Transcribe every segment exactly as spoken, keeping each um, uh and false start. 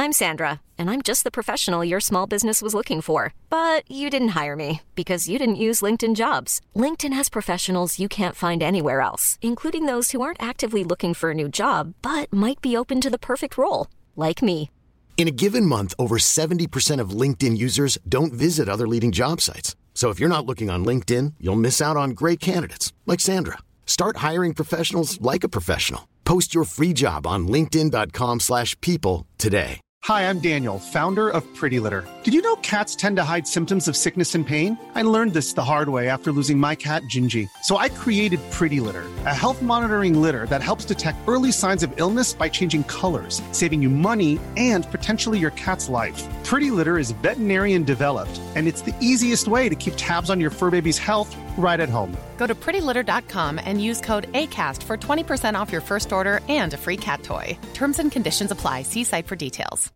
I'm Sandra, and I'm just the professional your small business was looking for. But you didn't hire me because you didn't use LinkedIn Jobs. LinkedIn has professionals you can't find anywhere else, including those who aren't actively looking for a new job, but might be open to the perfect role, like me. In a given month, over seventy percent of LinkedIn users don't visit other leading job sites. So if you're not looking on LinkedIn, you'll miss out on great candidates like Sandra. Start hiring professionals like a professional. Post your free job on linkedin dot com slash people today. Hi, I'm Daniel, founder of Pretty Litter. Did you know cats tend to hide symptoms of sickness and pain? I learned this the hard way after losing my cat, Gingy. So I created Pretty Litter, a health monitoring litter that helps detect early signs of illness by changing colors, saving you money and potentially your cat's life. Pretty Litter is veterinarian developed, and it's the easiest way to keep tabs on your fur baby's health right at home. Go to pretty litter dot com and use code ACAST for twenty percent off your first order and a free cat toy. Terms and conditions apply. See site for details.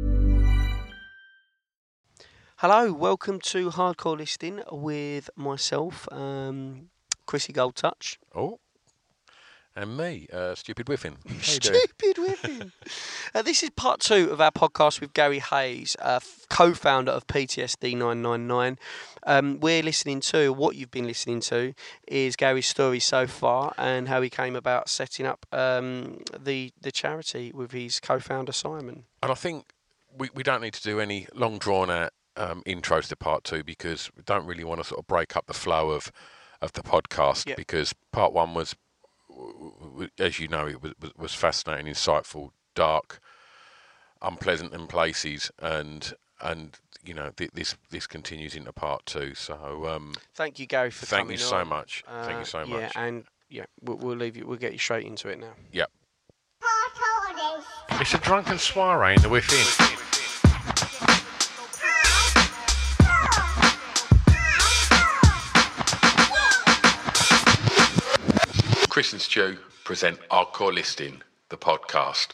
Hello, welcome to Hardcore Listing with myself, um, Chrissy Goldtouch. Oh, and me, uh, Stupid Whiffin. Stupid Whiffin. uh, this is part two of our podcast with Gary Hayes, uh, f- co-founder of P T S D nine nine nine. Um, we're listening to, what you've been listening to, is Gary's story so far and how he came about setting up um, the, the charity with his co-founder Simon. And I think we, we don't need to do any long drawn out um, intros to part two because we don't really want to sort of break up the flow of, of the podcast Yep. because part one was, as you know, it was, was fascinating, insightful, dark, unpleasant in places, and and you know th- this this continues into part two. So um, thank you, Gary, for thank coming you so on. much. Uh, thank you so yeah, much. and yeah, we'll, we'll leave you. We'll get you straight into it now. Yep. It's a drunken soiree in the Whiffin. Chris and Stu present Hardcore Listing, the podcast.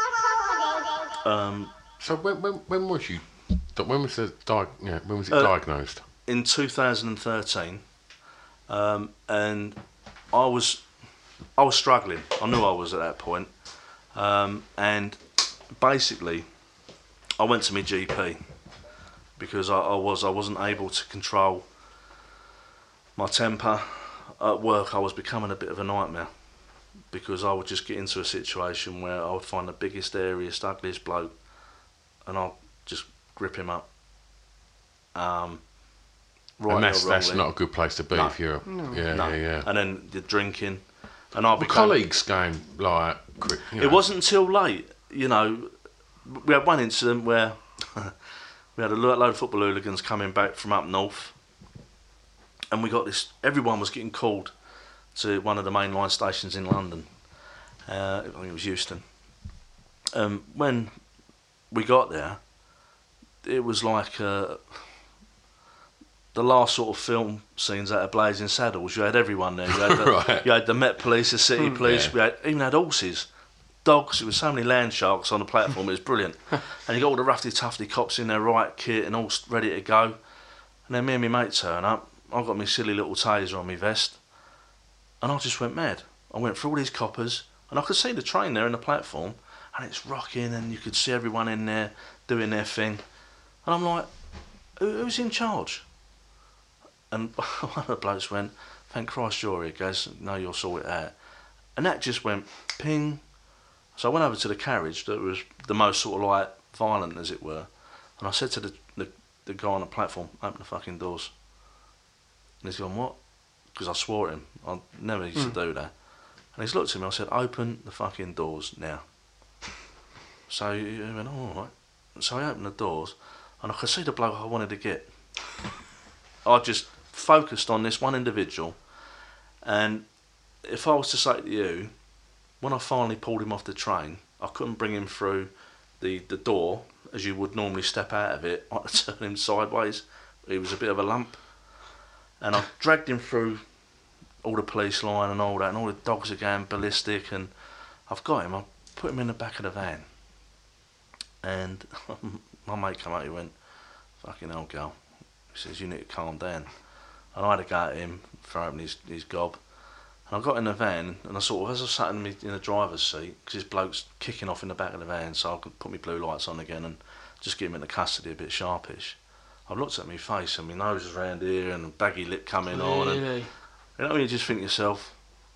Um, so when, when when was you? When was the di- yeah, When was it uh, diagnosed? In two thousand thirteen, um, and I was I was struggling. I knew I was at that point, um, and basically, I went to my G P because I, I was I wasn't able to control my temper. At work, I was becoming a bit of a nightmare because I would just get into a situation where I would find the biggest, airiest, ugliest bloke, and I'll just grip him up. Um, right and that's or that's wrongly. not a good place to be No. if you're No. yeah No. yeah yeah. And then the drinking, and I Were became. colleagues going like quick, you know. It wasn't until late, you know. We had one incident where we had a load of football hooligans coming back from up north. And we got this, everyone was getting called to one of the mainline stations in London. Uh, I think it was Euston. Um, when we got there, it was like uh, the last sort of film scenes out of Blazing Saddles. You had everyone there. You had the, Right. you had the Met Police, the City Police, yeah. we had, even had horses, dogs. It was so many land sharks on the platform, it was brilliant. And you got all the roughy tufty cops in their riot kit and all ready to go. And then me and my mate turn up. I got my silly little taser on my vest, and I just went mad. I went through all these coppers, and I could see the train there in the platform, and it's rocking, and you could see everyone in there doing their thing. And I'm like, Who, who's in charge? And one of the blokes went, thank Christ you're here, guys. No, you'll sort it out. And that just went ping. So I went over to the carriage that was the most sort of like violent, as it were, and I said to the, the, the guy on the platform, open the fucking doors. And he's gone, what? Because I swore at him. I never used mm. to do that. And he's looked at me, I said, open the fucking doors now. So he went, oh, all right. So I opened the doors, and I could see the bloke I wanted to get. I just focused on this one individual, and if I was to say to you, when I finally pulled him off the train, I couldn't bring him through the, the door, as you would normally step out of it. I had to turn him sideways. He was a bit of a lump. And I dragged him through all the police line and all that, and all the dogs are going ballistic, and I've got him. I put him in the back of the van, and my mate came out, he went, fucking hell, Gal. He says, you need to calm down. And I had to go at him for opening his, his gob, And I got in the van, and I sort of, as I sat in, me, in the driver's seat, because this bloke's kicking off in the back of the van, so I could put my blue lights on again and just get him into custody a bit sharpish. I looked at my face, and my nose was round here, and a baggy lip coming really? on. And, you know, you just think to yourself,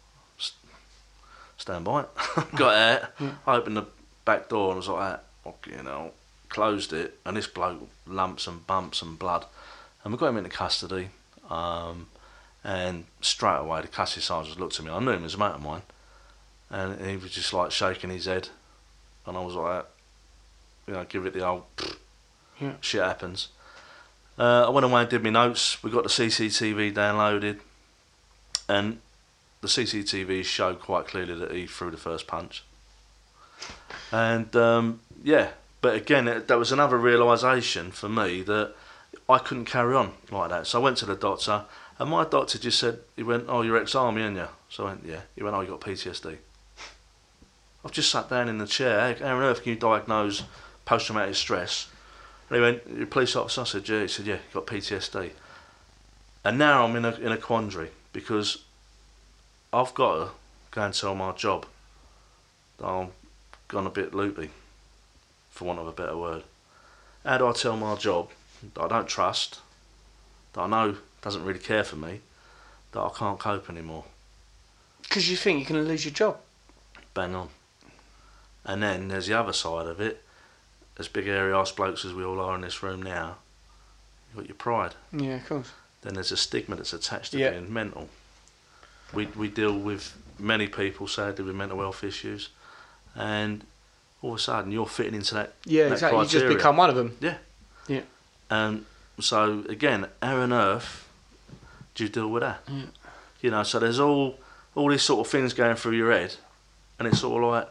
stand by it. Got out, yeah. I opened the back door and was like that, you know, closed it, and this bloke, lumps and bumps and blood. And we got him into custody. Um, And straight away, the custody sergeant looked at me. I knew him as a mate of mine, and he was just like shaking his head, and I was like, you know, give it the old yeah. shit happens. Uh, I went away and did my notes. We got the C C T V downloaded, and the C C T V showed quite clearly that he threw the first punch. And um, yeah, but again, it, that was another realisation for me that I couldn't carry on like that. So I went to the doctor. And my doctor just said, he went, oh, you're ex-army, aren't you? So I went, yeah. He went, oh, you got P T S D. I've just sat down in the chair. How on earth can you diagnose post-traumatic stress? And he went, you're a police officer? I said, yeah. He said, yeah, you got P T S D. And now I'm in a in a quandary because I've got to go and tell my job that I'm gone a bit loopy, for want of a better word. How do I tell my job that I don't trust, that I know doesn't really care for me, that I can't cope anymore? Because you think you're going to lose your job. Bang on. And then there's the other side of it. As big hairy arse blokes as we all are in this room now, you've got your pride. Yeah, of course. Then there's a stigma that's attached to yeah. being mental. We we deal with many people, sadly, with mental health issues, and all of a sudden you're fitting into that Yeah, that exactly. criteria. You just become one of them. Yeah. Yeah. And so, again, how on earth do you deal with that? Yeah. You know, so there's all all these sort of things going through your head, and it's sort of like,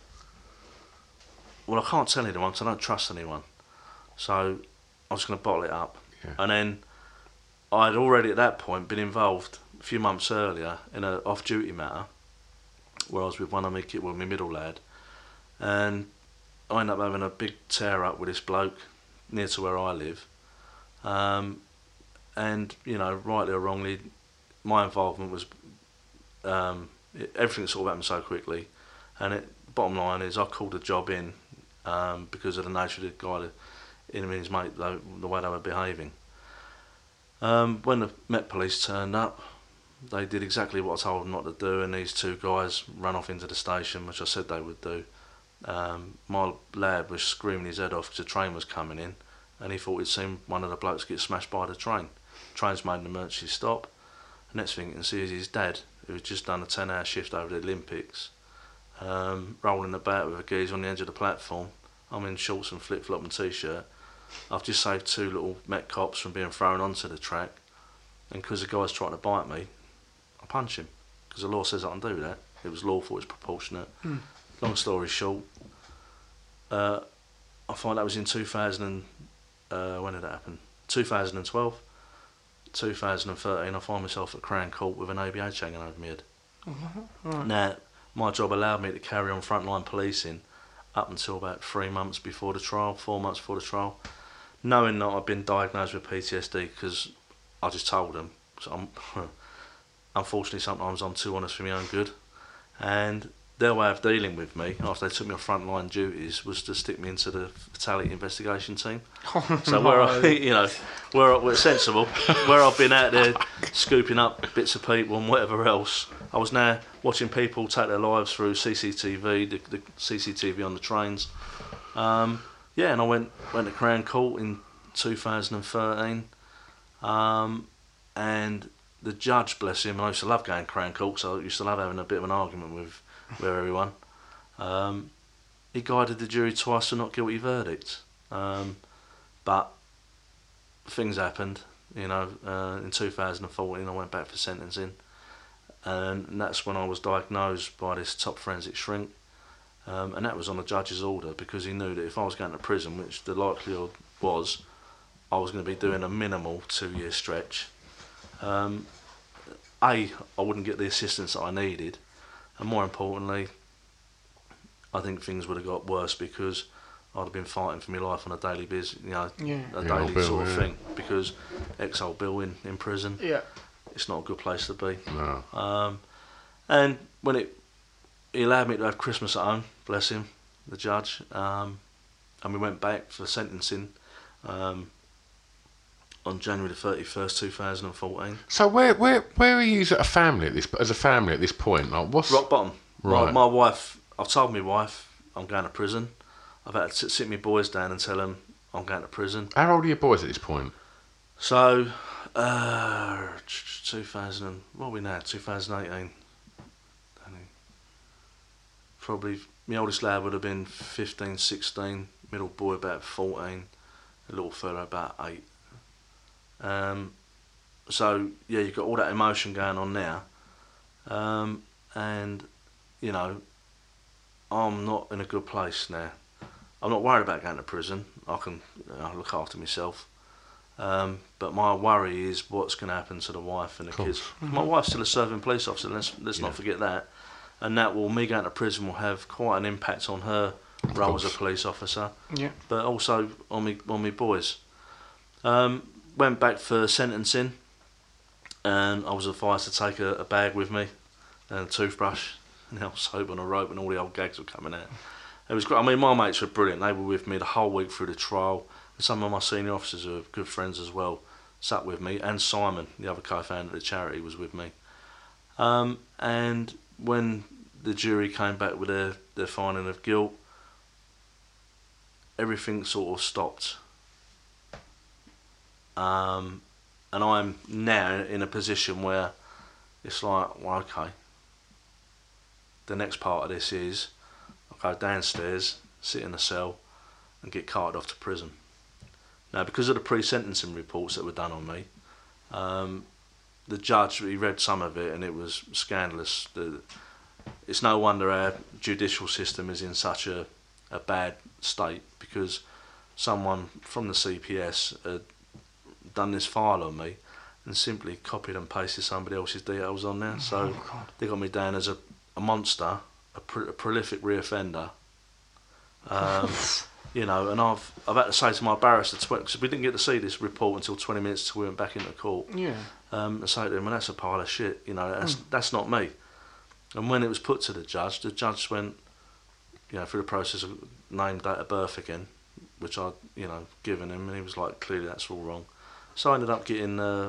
well, I can't tell anyone because I don't trust anyone. So I'm just going to bottle it up. Yeah. And then I'd already at that point been involved a few months earlier in an off-duty matter where I was with one of my kids, well, my middle lad, and I ended up having a big tear-up with this bloke near to where I live. Um, and, you know, rightly or wrongly, my involvement was, um, it, everything sort of happened so quickly. And it, bottom line is I called the job in um, because of the nature of the guy, the enemy's mate, the, the way they were behaving. Um, when the Met Police turned up, they did exactly what I told them not to do, and these two guys ran off into the station, which I said they would do. Um, my lad was screaming his head off because the train was coming in, and he thought he'd seen one of the blokes get smashed by the train. Train's made an emergency stop. The next thing you can see is his dad, who had just done a ten hour shift over the Olympics, um, rolling about with a geezer on the edge of the platform. I'm in shorts and flip-flop and t-shirt. I've just saved two little Met cops from being thrown onto the track, and because the guy's trying to bite me, I punch him, because the law says I can do that. It was lawful, it's proportionate. Mm. Long story short, uh, I find that was in two thousand. Uh, when did that happen? two thousand twelve, two thousand thirteen. I find myself at Crown Court with an A B H hanging over my head. Mm-hmm. Right. Now, my job allowed me to carry on frontline policing up until about three months before the trial, four months before the trial, knowing that I'd been diagnosed with P T S D because I just told them. So I'm, unfortunately, sometimes I'm too honest for my own good, and their way of dealing with me after they took me off frontline duties was to stick me into the fatality investigation team. Oh, so no. where I, you know, where I, we're sensible, where I've been out there scooping up bits of people and whatever else, I was now watching people take their lives through C C T V, the, the C C T V on the trains. Um, yeah, and I went went to Crown Court in two thousand thirteen, um, and the judge, bless him, I used to love going to Crown Court, so I used to love having a bit of an argument with. with everyone. Um, he guided the jury twice to not guilty verdict. Um, but things happened, you know, uh, in two thousand fourteen I went back for sentencing, and, and that's when I was diagnosed by this top forensic shrink, um, and that was on the judge's order because he knew that if I was going to prison, which the likelihood was, I was going to be doing a minimal two year stretch. Um, A, I wouldn't get the assistance that I needed, and more importantly, I think things would have got worse because I'd have been fighting for my life on a daily biz, you know, yeah. a The daily Bill, sort of yeah. thing. Because ex-old Bill in, in prison, yeah, it's not a good place to be. No. Um, And when it, he allowed me to have Christmas at home, bless him, the judge, um, and we went back for sentencing um, on January the thirty-first, two thousand fourteen. So where where where are you as a family at this as a family at this point? Like what's Rock bottom. Right. My, my wife, I've told my wife I'm going to prison. I've had to sit, sit my boys down and tell them I'm going to prison. How old are your boys at this point? So, uh, two thousand, what are we now? twenty eighteen. Probably, my oldest lad would have been fifteen, sixteen, middle boy about fourteen, a little fella about eight. Um, so, yeah, you've got all that emotion going on now. Um, and, you know, I'm not in a good place now. I'm not worried about going to prison. I can you know, look after myself. Um, but my worry is what's going to happen to the wife and the kids. Mm-hmm. My wife's still a serving police officer, let's, let's yeah. not forget that. And that will, me going to prison will have quite an impact on her of role course. as a police officer, yeah. but also on me, on me boys. Um, went back for sentencing, and I was advised to take a, a bag with me and a toothbrush, and I was soap on a rope, and all the old gags were coming out. It was great. I mean, my mates were brilliant. They were with me the whole week through the trial. And some of my senior officers who are good friends as well sat with me, and Simon, the other co-founder of the charity, was with me. Um, and when the jury came back with their, their finding of guilt, everything sort of stopped. Um, and I'm now in a position where it's like, well, okay, the next part of this is I go downstairs, sit in a cell, and get carted off to prison. Now, because of the pre-sentencing reports that were done on me, um, the judge, he read some of it, and it was scandalous. The, it's no wonder our judicial system is in such a, a bad state, because someone from the C P S had done this file on me and simply copied and pasted somebody else's details on there. So oh, they got me down as a, a monster, a, pr- a prolific reoffender. Um, you know, and I've I've had to say to my barrister, because we didn't get to see this report until twenty minutes till we went back into court. Yeah. Um, and say to him, well, that's a pile of shit. You know, that's mm. that's not me. And when it was put to the judge, the judge went, you know, through the process of name, date of birth again, which I'd, you know, given him, and he was like, clearly that's all wrong. So I ended up getting, uh,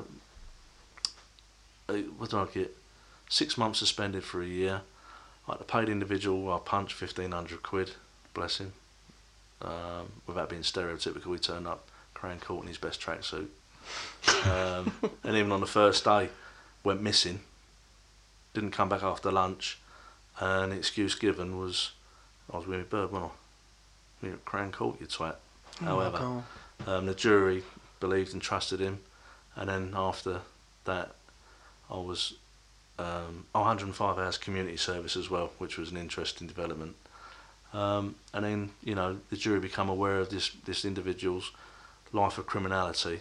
what did I get? Six months suspended for a year. Like the paid individual, I punched fifteen hundred quid, bless him. Um, without being stereotypical, he turned up, Crown Court in his best tracksuit. Um, and even on the first day, went missing. Didn't come back after lunch, and the excuse given was, I was with my bird, wasn't I? You're at Crown Court, you twat. Oh, however, um, the jury believed and trusted him, and then after that, I was um, one hundred five hours community service as well, which was an interesting development. Um, and then, you know, the jury become aware of this, this individual's life of criminality,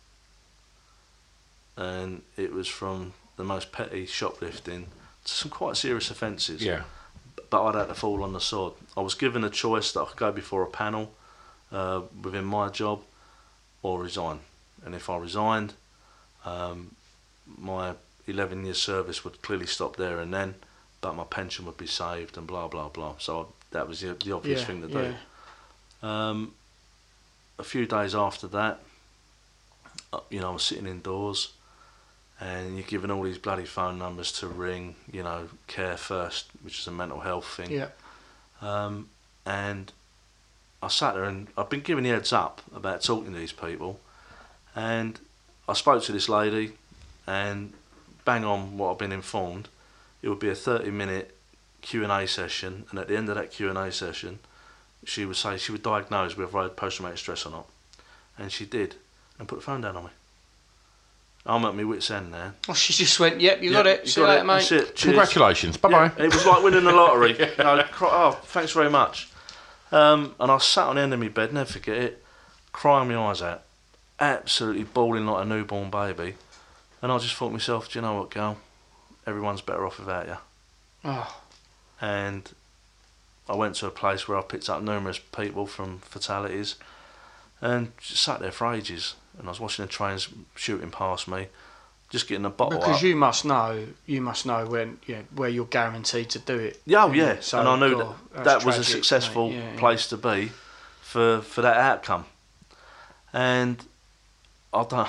and it was from the most petty shoplifting to some quite serious offences. Yeah. But I'd had to fall on the sword. I was given a choice that I could go before a panel uh, within my job or resign. And if I resigned, um, my eleven years service would clearly stop there and then, but my pension would be saved and blah, blah, blah. So I, that was the, the obvious yeah, thing to yeah. do. Um, a few days after that, you know, I was sitting indoors, and you're given all these bloody phone numbers to ring, you know, Care First, which is a mental health thing. Yeah. Um, and I sat there, and I've been given the heads up about talking to these people, and I spoke to this lady, and bang on what I've been informed, it would be a thirty minute Q and A session, and at the end of that Q and A session, she would say she would diagnose whether I had post-traumatic stress or not. And she did, and put the phone down on me. I'm at my wit's end now. Oh, she just went, yep, you yep, got it. You See got you it. later, mate. That's it. Congratulations. Bye-bye. Yeah, it was like winning the lottery. You know, cry, oh, thanks very much. Um, and I sat on the end of my bed, never forget it, crying my eyes out, absolutely bawling like a newborn baby. And I just thought to myself, do you know what, girl? Everyone's better off without you. Oh. And I went to a place where I picked up numerous people from fatalities, and just sat there for ages. And I was watching the trains shooting past me, just getting a bottle Because up. you must know, you must know when, you know, where you're guaranteed to do it. Yeah, oh yeah, So, and I knew God, that that's that was a tragic, successful mate. Yeah, yeah. place to be for for that outcome. And I don't,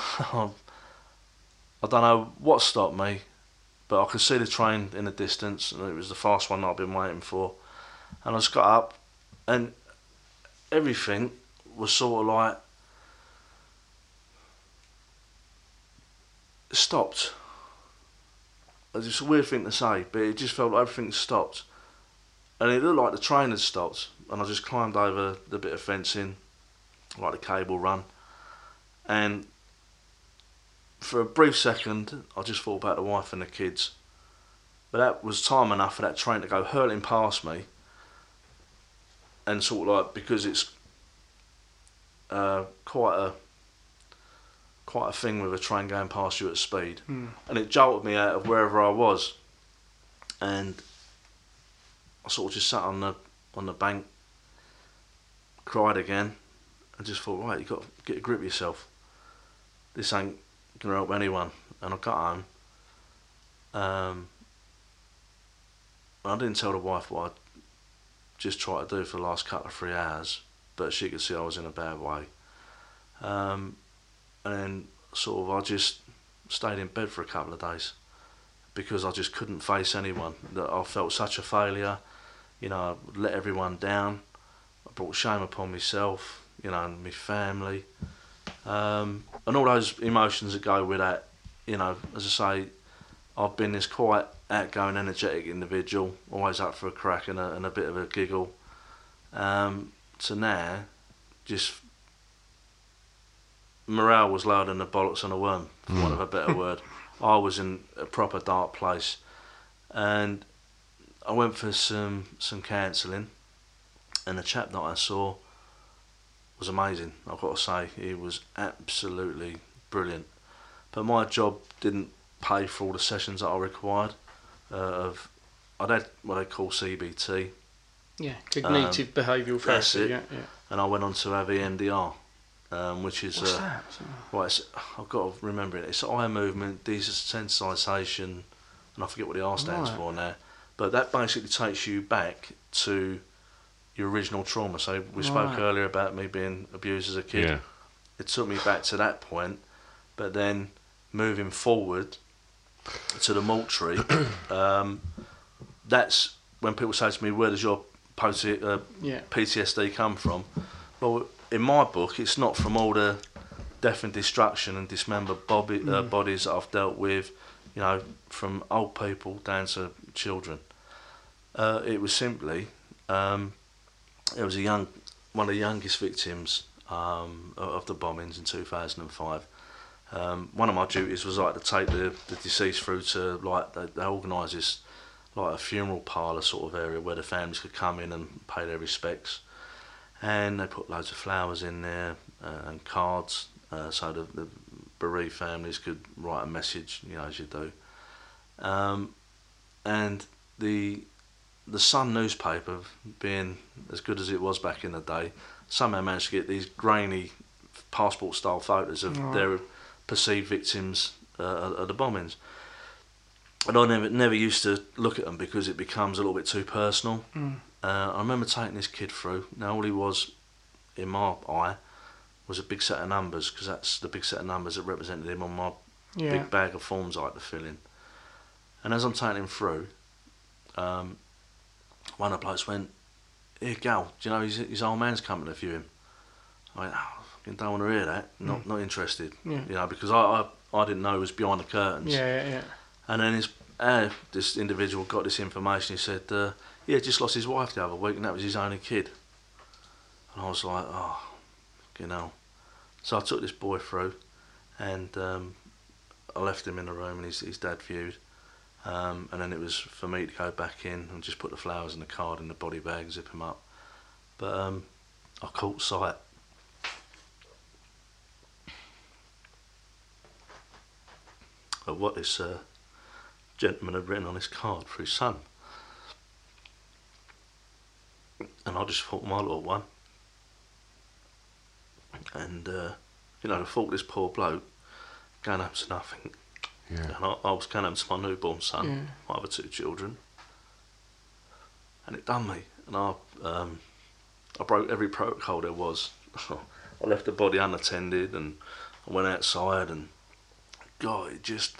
I don't know what stopped me, but I could see the train in the distance, and it was the fast one that I've been waiting for. And I just got up, and everything was sort of like stopped. It's a weird thing to say, but it just felt like everything stopped. And it looked like the train had stopped, and I just climbed over the bit of fencing, like the cable run, and for a brief second I just thought about the wife and the kids. But that was time enough for that train to go hurtling past me, and sort of like, because it's uh, quite a quite a thing with a train going past you at speed, mm. and it jolted me out of wherever I was, and I sort of just sat on the on the bank, cried again, and just thought, right, you got to get a grip of yourself. This ain't gonna help anyone. And I got home. Um, I didn't tell the wife what I just tried to do for the last couple of three hours, but she could see I was in a bad way. Um, and then sort of I just stayed in bed for a couple of days because I just couldn't face anyone. That I felt such a failure. You know, I let everyone down. I brought shame upon myself, you know, and my family. Um, and all those emotions that go with that. You know, as I say, I've been this quite outgoing, energetic individual, always up for a crack and a, and a bit of a giggle. Um, to now, just morale was lower than the bollocks on a worm, for want of a better word. I was in a proper dark place, and I went for some some counselling, and the chap that I saw was amazing. I've got to say, he was absolutely brilliant. But my job didn't pay for all the sessions that I required. Uh, of I'd had what they call C B T. Yeah, cognitive um, behavioural therapy. Yeah, yeah. And I went on to have E M D R, um, which is What's uh, that? Right, it's, I've got to remember it. It's eye movement desensitisation, and I forget what the R stands Right. for now. But that basically takes you back to your original trauma. So we spoke Right. earlier about me being abused as a kid. Yeah. It took me back to that point, but then moving forward to the mortuary, um, that's when people say to me, where does your uh, Yeah. P T S D come from? Well, in my book, it's not from all the death and destruction and dismembered body, uh, Mm. bodies that I've dealt with, you know, from old people down to children. Uh, it was simply, um, it was a young, one of the youngest victims um, of the bombings in two thousand five. Um, one of my duties was like to take the, the deceased through to, like, they, they organise this like a funeral parlour sort of area where the families could come in and pay their respects, and they put loads of flowers in there uh, and cards uh, so the, the bereaved families could write a message, you know, as you do. Um, and the the Sun newspaper, being as good as it was back in the day, somehow managed to get these grainy passport style photos of Right. their perceived victims uh, of the bombings. And I never never used to look at them because it becomes a little bit too personal. Mm. Uh, I remember taking this kid through. Now all he was, in my eye, was a big set of numbers, because that's the big set of numbers that represented him on my Yeah. big bag of forms I had to fill in. And as I'm taking him through, um, one of the blokes went, "Here, Gal, do you know his, his old man's coming to view him?" I went, "Oh, I don't want to hear that. Not Mm. not interested." Yeah. You know, because I, I I didn't know it was behind the curtains. Yeah, yeah, yeah. And then his, uh, this individual got this information. He said, uh, yeah, just lost his wife the other week, and that was his only kid. And I was like, oh, you know. So I took this boy through, and um, I left him in the room, and his, his dad viewed. Um, and then it was for me to go back in and just put the flowers and the card in the body bag, zip him up. But um, I caught sight of what this uh, gentleman had written on his card for his son. And I just thought, my little one. And, uh, you know, I thought this poor bloke, going up to nothing, Yeah. And I, I was going home to my newborn son, yeah. my other two children, and it done me. And I, um, I broke every protocol there was. I left the body unattended, and I went outside, and God, it just,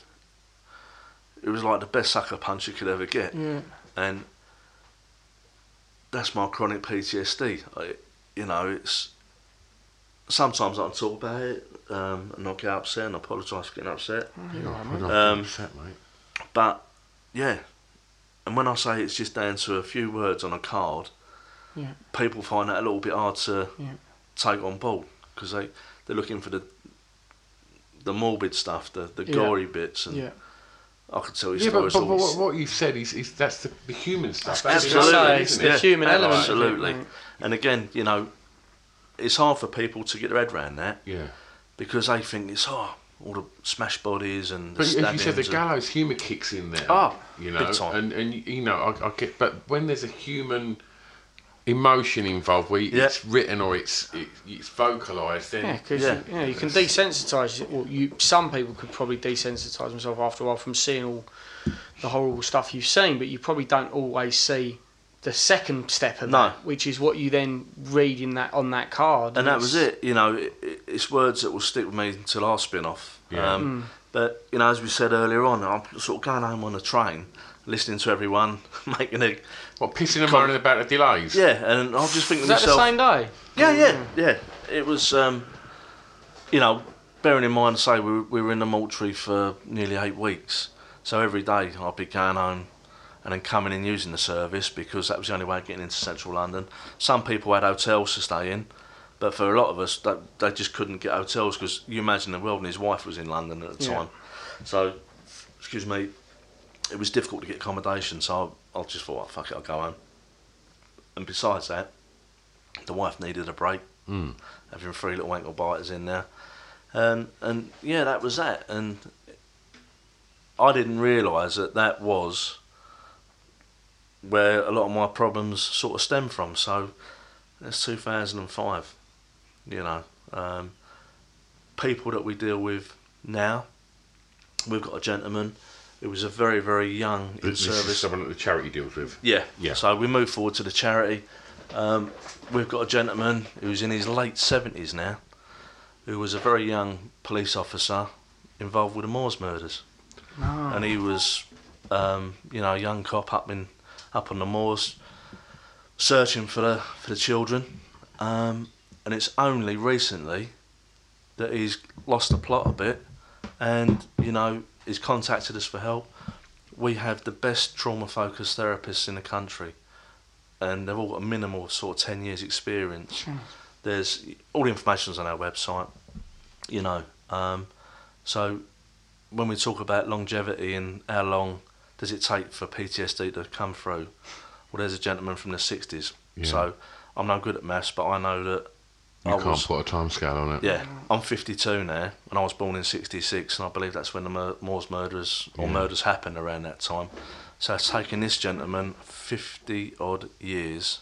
it was like the best sucker punch you could ever get. Yeah. And that's my chronic P T S D. I, you know, it's sometimes I can talk about it um, and not get upset and apologise for getting upset. You're not um, upset, mate. But yeah, and when I say it's just down to a few words on a card, yeah. people find that a little bit hard to yeah. take on board, because they they're looking for the the morbid stuff, the the yeah. gory bits, and yeah. I could tell you yeah, stories. but, but, but what, what you said is, is that's the, the human stuff. That's That's absolutely, it, it's isn't the it? human yeah, element. absolutely. Of it, and again, you know, it's hard for people to get their head around that. Yeah. Because they think it's oh all the smash bodies and the but as you said, the stabbings gallows humour kicks in there. Oh, you know, big time. and and you know, I, I get, but when there's a human emotion involved, where Yeah. it's written or it's it, it's vocalised, then Yeah, because Yeah. you, you, know, you can desensitise. Or you, some people could probably desensitise themselves after a while from seeing all the horrible stuff you've seen, but you probably don't always see the second step of No. that, which is what you then read in that on that card. And that it's- was it. You know, it, it, it's words that will stick with me until I spin off. Yeah. Um, But you know, as we said earlier on, I'm sort of going home on a train, listening to everyone making a what pissing and Com- moaning about the delays. yeah, and I'll just think Was to that the myself, same day? yeah, yeah, yeah. It was, um, you know, bearing in mind, say we were, we were in the mortuary for nearly eight weeks, so every day I'd be going home and then coming in using the service, because that was the only way of getting into central London. Some people had hotels to stay in, but for a lot of us, that, they just couldn't get hotels, because you imagine the world, and his wife was in London at the Yeah. time. So, excuse me, it was difficult to get accommodation, so I, I just thought, oh, fuck it, I'll go home. And besides that, the wife needed a break, Mm. having three little ankle biters in there. And, and yeah, that was that. And I didn't realise that that was where a lot of my problems sort of stem from. So that's two thousand five, you know. Um, people that we deal with now, we've got a gentleman who was a very, very young in This is service. someone that the charity deals with. Yeah. Yeah. So we move forward to the charity. Um, we've got a gentleman who's in his late seventies now, who was a very young police officer involved with the Moors murders. Oh. And he was, um, you know, a young cop up in up on the moors, searching for the for the children. Um, and it's only recently that he's lost the plot a bit, and you know, he's contacted us for help. We have the best trauma-focused therapists in the country, and they've all got a minimal sort of ten years experience. Sure. There's all the information's on our website, you know. Um, so when we talk about longevity and how long does it take for P T S D to come through, well, there's a gentleman from the sixties. Yeah. So I'm no good at maths, but I know that You I can't was, put a time scale on it. yeah, I'm fifty-two now, and I was born in sixty-six, and I believe that's when the Mur- Moors murders or Yeah. murders happened around that time. So it's taken this gentleman fifty odd years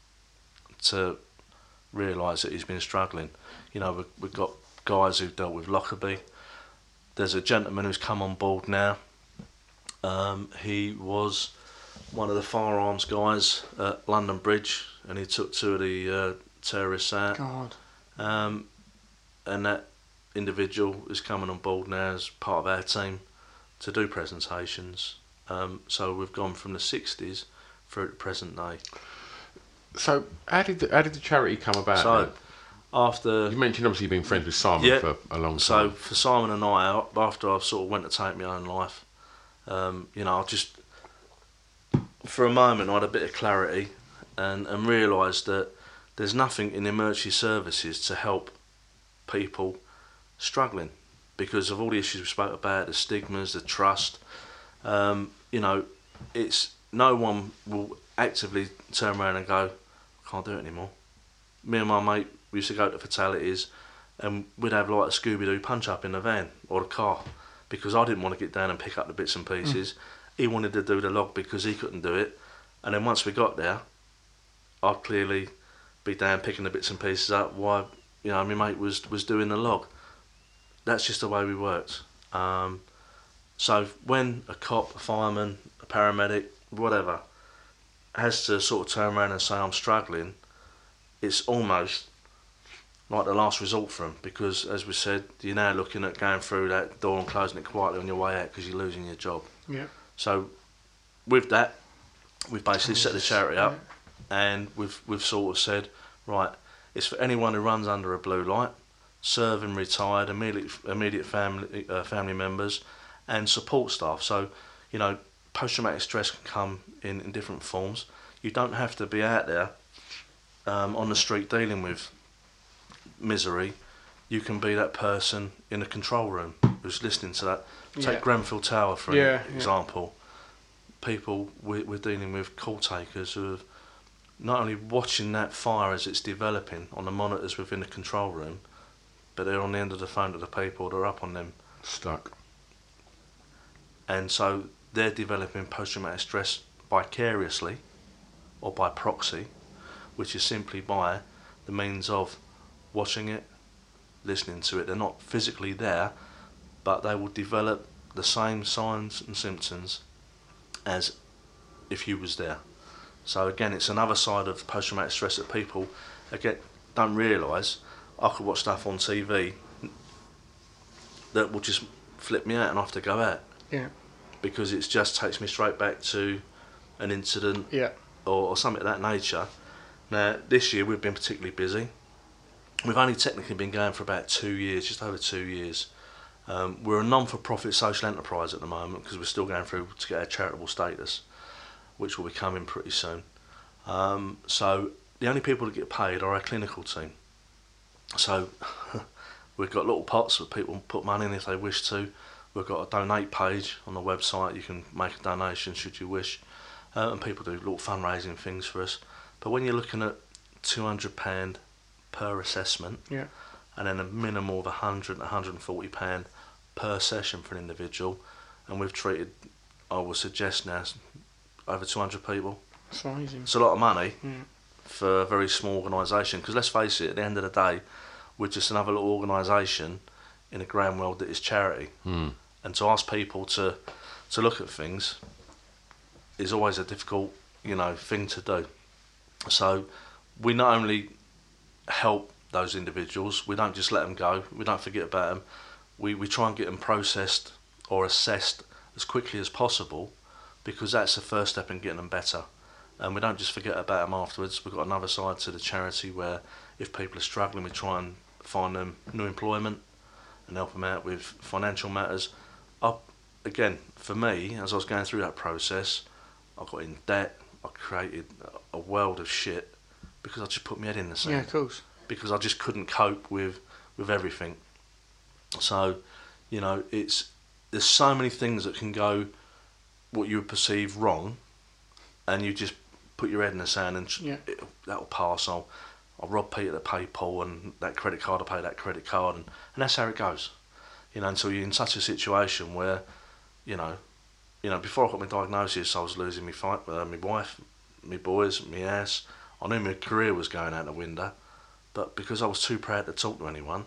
to realise that he's been struggling. You know, we've, we've got guys who've dealt with Lockerbie. There's a gentleman who's come on board now. Um, he was one of the firearms guys at London Bridge, and he took two of the uh, terrorists out. God. Um, and that individual is coming on board now as part of our team to do presentations. Um, so we've gone from the sixties through to present day. So how did the, how did the charity come about? So then? after You mentioned obviously you've been friends with Simon Yeah. for a long So time. for Simon and I, after I sort of went to take my own life, um, you know, I just, for a moment, I had a bit of clarity and, and realised that there's nothing in emergency services to help people struggling because of all the issues we spoke about, the stigmas, the trust. Um, you know, it's no one will actively turn around and go, I can't do it anymore. Me and my mate, we used to go to fatalities and we'd have like a Scooby-Doo punch-up in the van or the car because I didn't want to get down and pick up the bits and pieces. Mm. He wanted to do the log because he couldn't do it. And then once we got there, I'd clearly be down picking the bits and pieces up while, you know, my mate was, was doing the log. That's just the way we worked. Um, So when a cop, a fireman, a paramedic, whatever, has to sort of turn around and say, I'm struggling, it's almost like the last resort for them, because, as we said, you're now looking at going through that door and closing it quietly on your way out because you're losing your job. Yeah. So with that, we've basically set the charity up, and we've we've sort of said, right, it's for anyone who runs under a blue light, serving, retired, immediate immediate family uh, family members, and support staff. So, you know, post-traumatic stress can come in, in different forms. You don't have to be out there um, on the street dealing with misery. You can be that person in a control room who's listening to that. Take Yeah. Grenfell Tower for Yeah, an example. People, we're, we're dealing with call takers who are not only watching that fire as it's developing on the monitors within the control room, but they're on the end of the phone to the people that are up on them. Stuck. And so they're developing post-traumatic stress vicariously or by proxy, which is simply by the means of watching it, listening to it. They're not physically there, but they will develop the same signs and symptoms as if you was there. So again, it's another side of post-traumatic stress that people again don't realise. I could watch stuff on T V that will just flip me out and I have to go out. Yeah. Because it just takes me straight back to an incident Yeah. or, or something of that nature. Now, this year we've been particularly busy. We've only technically been going for about two years, just over two years. Um, we're a non-for-profit social enterprise at the moment because we're still going through to get our charitable status, which will be coming pretty soon. Um, so the only people that get paid are our clinical team. So we've got little pots that people put money in if they wish to. We've got a donate page on the website. You can make a donation should you wish. Uh, and people do little fundraising things for us. But when you're looking at two hundred pounds per assessment, Yeah. and then a minimum of one hundred, one hundred forty pounds per session for an individual, and we've treated, I would suggest now, over two hundred people. That's amazing. It's a lot of money Yeah. for a very small organisation, because let's face it, at the end of the day, we're just another little organisation in a grand world that is charity. Mm. And to ask people to to look at things is always a difficult, you know, thing to do. So we not only help those individuals, we don't just let them go, we don't forget about them, we, we try and get them processed or assessed as quickly as possible, because that's the first step in getting them better. And we don't just forget about them afterwards. We've got another side to the charity where if people are struggling, we try and find them new employment and help them out with financial matters. I, again, for me, as I was going through that process, I got in debt, I created a world of shit because I just put my head in the sand. Yeah, of course. Because I just couldn't cope with, with everything. So, you know, it's there's so many things that can go what you would perceive wrong, and you just put your head in the sand and Yeah. it, that'll pass. I'll, I'll rob Peter to pay Paul, and that credit card will pay that credit card, and, and that's how it goes. You know, until you're in such a situation where, you know, you know, before I got my diagnosis, I was losing my fight, uh, my wife, my boys, my ass. I knew my career was going out the window, but because I was too proud to talk to anyone,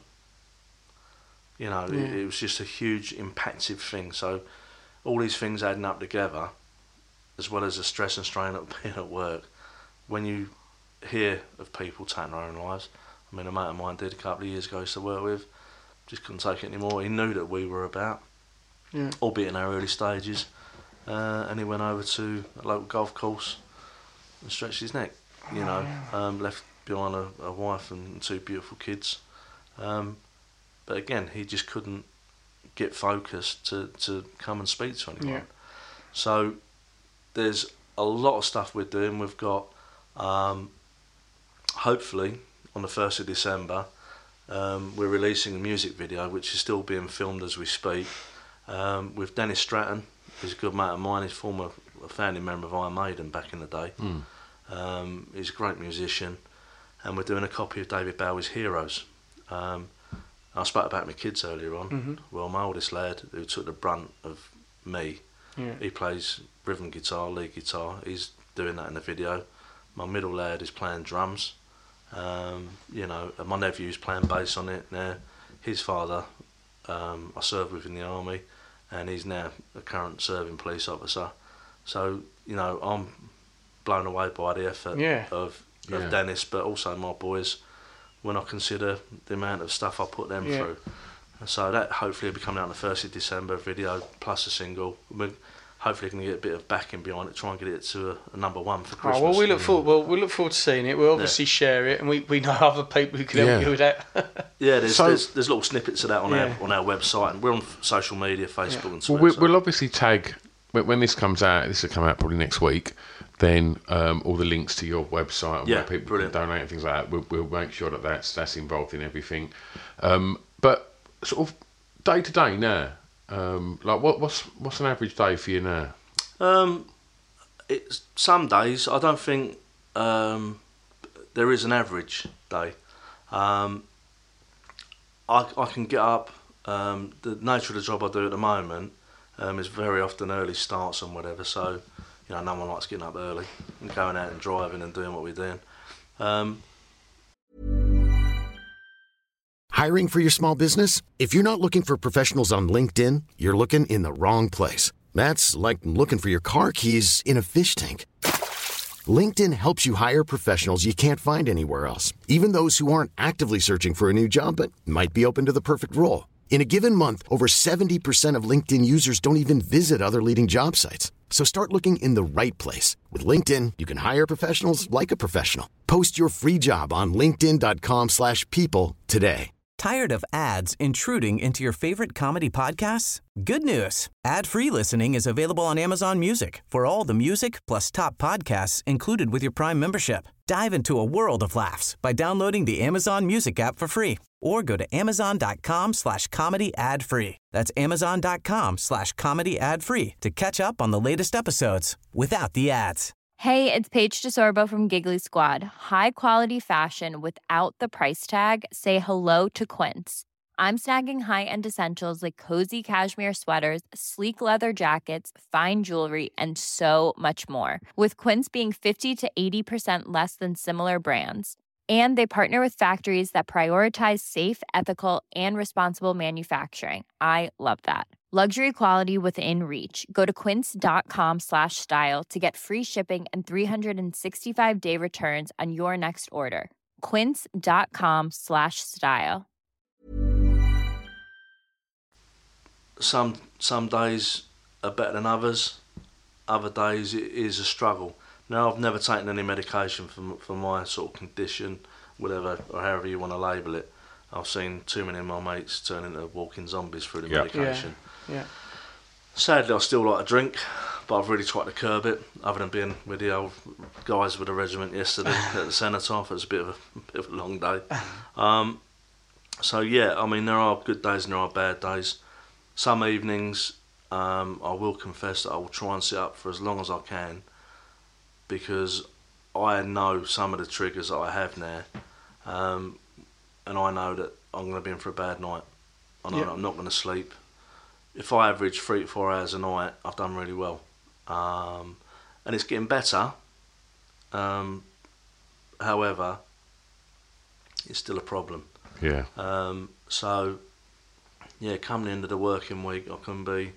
you know, Yeah. it, it was just a huge impactful thing. So all these things adding up together, as well as the stress and strain of being at work, when you hear of people taking their own lives, I mean, a mate of mine did a couple of years ago, I used to work with, just couldn't take it anymore. He knew that we were about, Yeah. albeit in our early stages, uh, and he went over to a local golf course and stretched his neck, you know, um, left behind a, a wife and two beautiful kids. Um, but again, he just couldn't get focused to, to come and speak to anyone. Yeah. So there's a lot of stuff we're doing. We've got, um, hopefully, on the first of December, um, we're releasing a music video, which is still being filmed as we speak, um, with Dennis Stratton, who's a good mate of mine. He's former a founding member of Iron Maiden back in the day. Mm. Um, he's a great musician, and we're doing a copy of David Bowie's Heroes. Um, I spoke about my kids earlier on. Mm-hmm. Well, my oldest lad, who took the brunt of me, Yeah. he plays rhythm guitar, lead guitar. He's doing that in the video. My middle lad is playing drums. Um, you know, and my nephew's playing bass on it now. His father, um, I served with in the army, and he's now a current serving police officer. So, you know, I'm blown away by the effort yeah. of, of Yeah. Dennis, but also my boys, when I consider the amount of stuff I put them Yeah. through. And so that hopefully will be coming out on the first of December, video plus a single. We're hopefully going to get a bit of backing behind it, try and get it to a, a number one for Christmas. Oh, well, we look forward. Well, we look forward to seeing it. We'll obviously Yeah. share it, and we, we know other people who can help Yeah. you with that. Yeah, there's, So- there's there's little snippets of that on Yeah. our on our website, and we're on social media, Facebook Yeah. and Twitter. Well, we, so- we'll obviously tag when, when this comes out. This will come out probably next week. Then um, all the links to your website and Yeah, where people brilliant. can donate and things like that. We'll, we'll make sure that that's that's involved in everything. Um, but sort of day to day now, um, like what what's what's an average day for you now? Um, it's some days I don't think um, there is an average day. Um, I I can get up. Um, the nature of the job I do at the moment um, is very often early starts and whatever. So, you know, no one likes getting up early and going out and driving and doing what we're doing. Um, Hiring for your small business? If you're not looking for professionals on LinkedIn, you're looking in the wrong place. That's like looking for your car keys in a fish tank. LinkedIn helps you hire professionals you can't find anywhere else, even those who aren't actively searching for a new job but might be open to the perfect role. In a given month, over seventy percent of LinkedIn users don't even visit other leading job sites. So start looking in the right place. With LinkedIn, you can hire professionals like a professional. Post your free job on linkedin.com slash people today. Tired of ads intruding into your favorite comedy podcasts? Good news. Ad-free listening is available on Amazon Music for all the music plus top podcasts included with your Prime membership. Dive into a world of laughs by downloading the Amazon Music app for free or go to amazon.com slash comedy ad free. That's amazon.com slash comedy ad free to catch up on the latest episodes without the ads. Hey, it's Paige DeSorbo from Giggly Squad. High quality fashion without the price tag. Say hello to Quince. I'm snagging high-end essentials like cozy cashmere sweaters, sleek leather jackets, fine jewelry, and so much more. With Quince being fifty to eighty percent less than similar brands. And they partner with factories that prioritize safe, ethical, and responsible manufacturing. I love that. Luxury quality within reach. Go to quince.com slash style to get free shipping and three sixty-five day returns on your next order. Quince.com slash style. some some days are better than others. Other days it is a struggle. Now, I've never taken any medication for for my sort of condition, whatever or however you want to label it. I've seen too many of my mates turn into walking zombies through the Yeah. medication. Yeah. Sadly, I still like to drink, but I've really tried to curb it. Other than being with the old guys with the regiment yesterday at the cenotaph, it was a bit of a, bit of a long day. Um, so yeah, I mean, there are good days and there are bad days. Some evenings, um, I will confess that I will try and sit up for as long as I can, because I know some of the triggers that I have now, um, and I know that I'm going to be in for a bad night. I know Yeah. that I'm not going to sleep. If I average three to four hours a night, I've done really well. Um, and it's getting better. Um, however, it's still a problem. Yeah. Um, so, yeah, come the end of the working week, I can be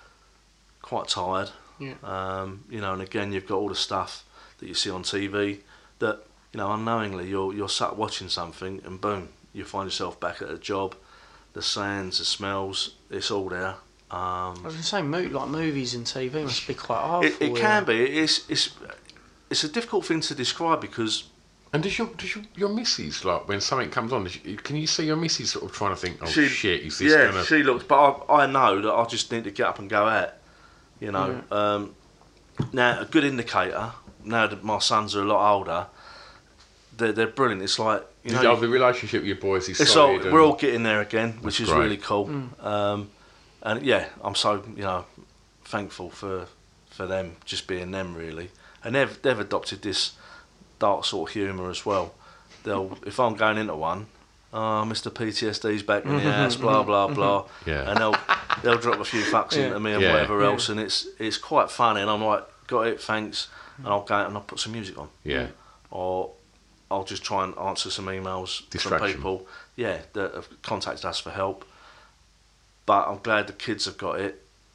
quite tired. Yeah. Um, you know, and again, you've got all the stuff that you see on T V that, you know, unknowingly you're you're sat watching something and boom, you find yourself back at a job. The sounds, the smells, it's all there. Um, I was going to say, mo- like movies and T V must be quite hard it for it you. can be. It's it's it's a difficult thing to describe because. And does your does your, your missus, like when something comes on, does you, can you see your missus sort of trying to think, oh She- shit, is this yeah, gonna? she looks, but I, I know that I just need to get up and go out. You know. Um, now, a good indicator. Now that my sons are a lot older, they're they're brilliant. It's like you know, oh, the relationship with your boys is it's all, solid. and- we're all getting there again, which is Great. really cool. Um, and yeah, I'm so you know thankful for for them just being them really, and they've they've adopted this dark sort of humour as well. They'll if I'm going into one, oh, Mister P T S D's back in the house, blah blah blah, Yeah. and they'll they'll drop a few fucks Yeah. into me and Yeah. whatever Yeah. else, and it's it's quite funny. And I'm like, got it, thanks, and I'll go out and I'll put some music on, Yeah. or I'll just try and answer some emails from Distraction. people, yeah, that have contacted us for help. But I'm glad the kids have got it,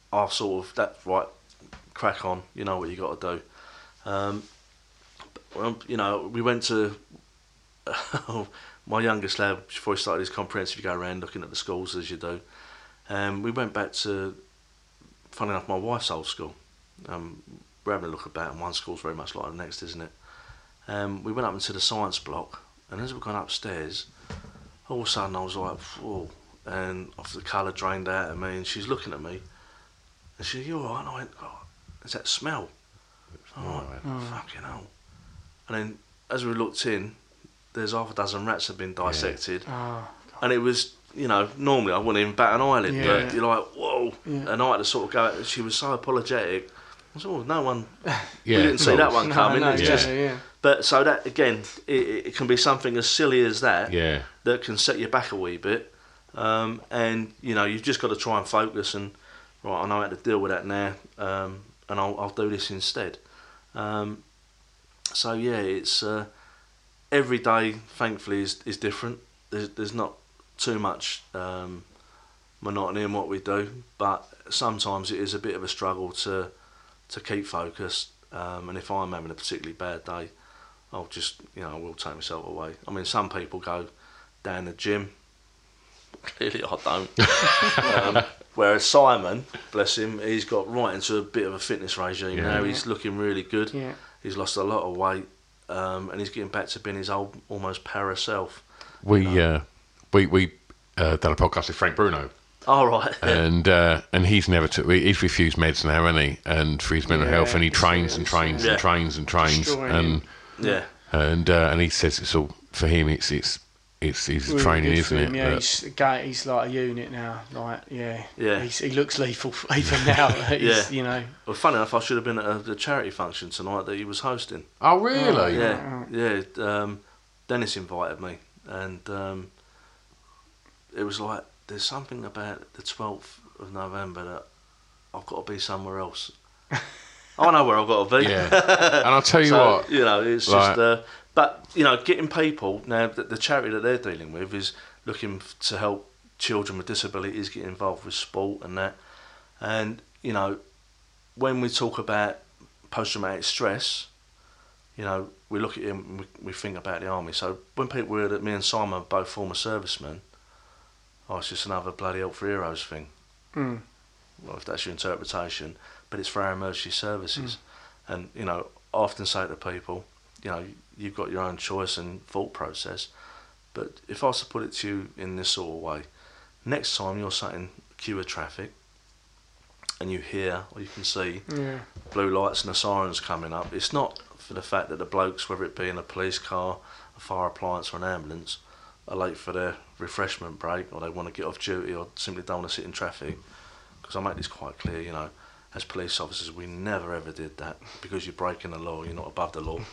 I sort of, that's right, crack on, you know what you got to do. Um, well, you know, we went to, my youngest lad, before he started his comprehensive, you go around looking at the schools as you do. Um, we went back to, funny enough, my wife's old school. Um, we're having a look about, and one school's very much like the next, isn't it? Um, we went up into the science block, and as we gone upstairs, all of a sudden I was like, whoa, and off the colour drained out of me, and she's looking at me, and she said, you all right? And I went, oh, is that smell? I'm like, oh, fucking hell. And then as we looked in, there's half a dozen rats had been dissected, yeah. oh, and it was, you know, normally I wouldn't even bat an eyelid, yeah. but you're like, whoa, yeah. and I had to sort of go out, and she was so apologetic. I said, oh, no one, yeah, we didn't see that one coming. No, no, it's yeah. just, yeah. But so that, again, it, it can be something as silly as that, yeah. that can set you back a wee bit, um, and, you know, you've just got to try and focus and, right, I know how to deal with that now, um, and I'll, I'll do this instead. Um, so, yeah, it's, uh, every day, thankfully, is, is different. There's, there's not too much um, monotony in what we do, but sometimes it is a bit of a struggle to to keep focused, um, and if I'm having a particularly bad day, I'll just, you know, I will take myself away. I mean, some people go down the gym. Clearly I don't. um, whereas Simon, bless him, he's got right into a bit of a fitness regime yeah. now. He's looking really good. Yeah. He's lost a lot of weight, um, and he's getting back to being his old, almost para self. We, you know? uh, we, we uh, done a podcast with Frank Bruno. Oh, right. And uh, and he's never took. He's refused meds now, hasn't he? And for his mental yeah, health, and he trains and trains yeah. and trains and trains Destroying and yeah. And uh, and he says it's all for him. It's it's it's he's really training, isn't it? Yeah, but he's he's like a unit now. Like yeah, yeah. He's, he looks lethal even now. He's, yeah, you know. Well, funny enough, I should have been at a, the charity function tonight that he was hosting. Oh, really? Oh, yeah, yeah. Um, Dennis invited me, and um, it was like, there's something about the twelfth of November that I've got to be somewhere else. I know where I've got to be. Yeah. And I'll tell you so, what. You know, it's like, just... Uh, but, you know, getting people... Now, the, the charity that they're dealing with is looking to help children with disabilities get involved with sport and that. And, you know, when we talk about post-traumatic stress, you know, we look at it and we, we think about the army. So when people heard that me and Simon are both former servicemen, oh, it's just another bloody Help for Heroes thing. Mm. Well, if that's your interpretation, but it's for our emergency services. Mm. And, you know, I often say to people, you know, you've got your own choice and thought process, but if I was to put it to you in this sort of way, next time you're sat in a queue of traffic and you hear or you can see yeah. blue lights and the sirens coming up, it's not for the fact that the blokes, whether it be in a police car, a fire appliance or an ambulance, are late for their refreshment break, or they want to get off duty, or simply don't want to sit in traffic. Because I make this quite clear, you know, as police officers, we never ever did that, because you're breaking the law, you're not above the law.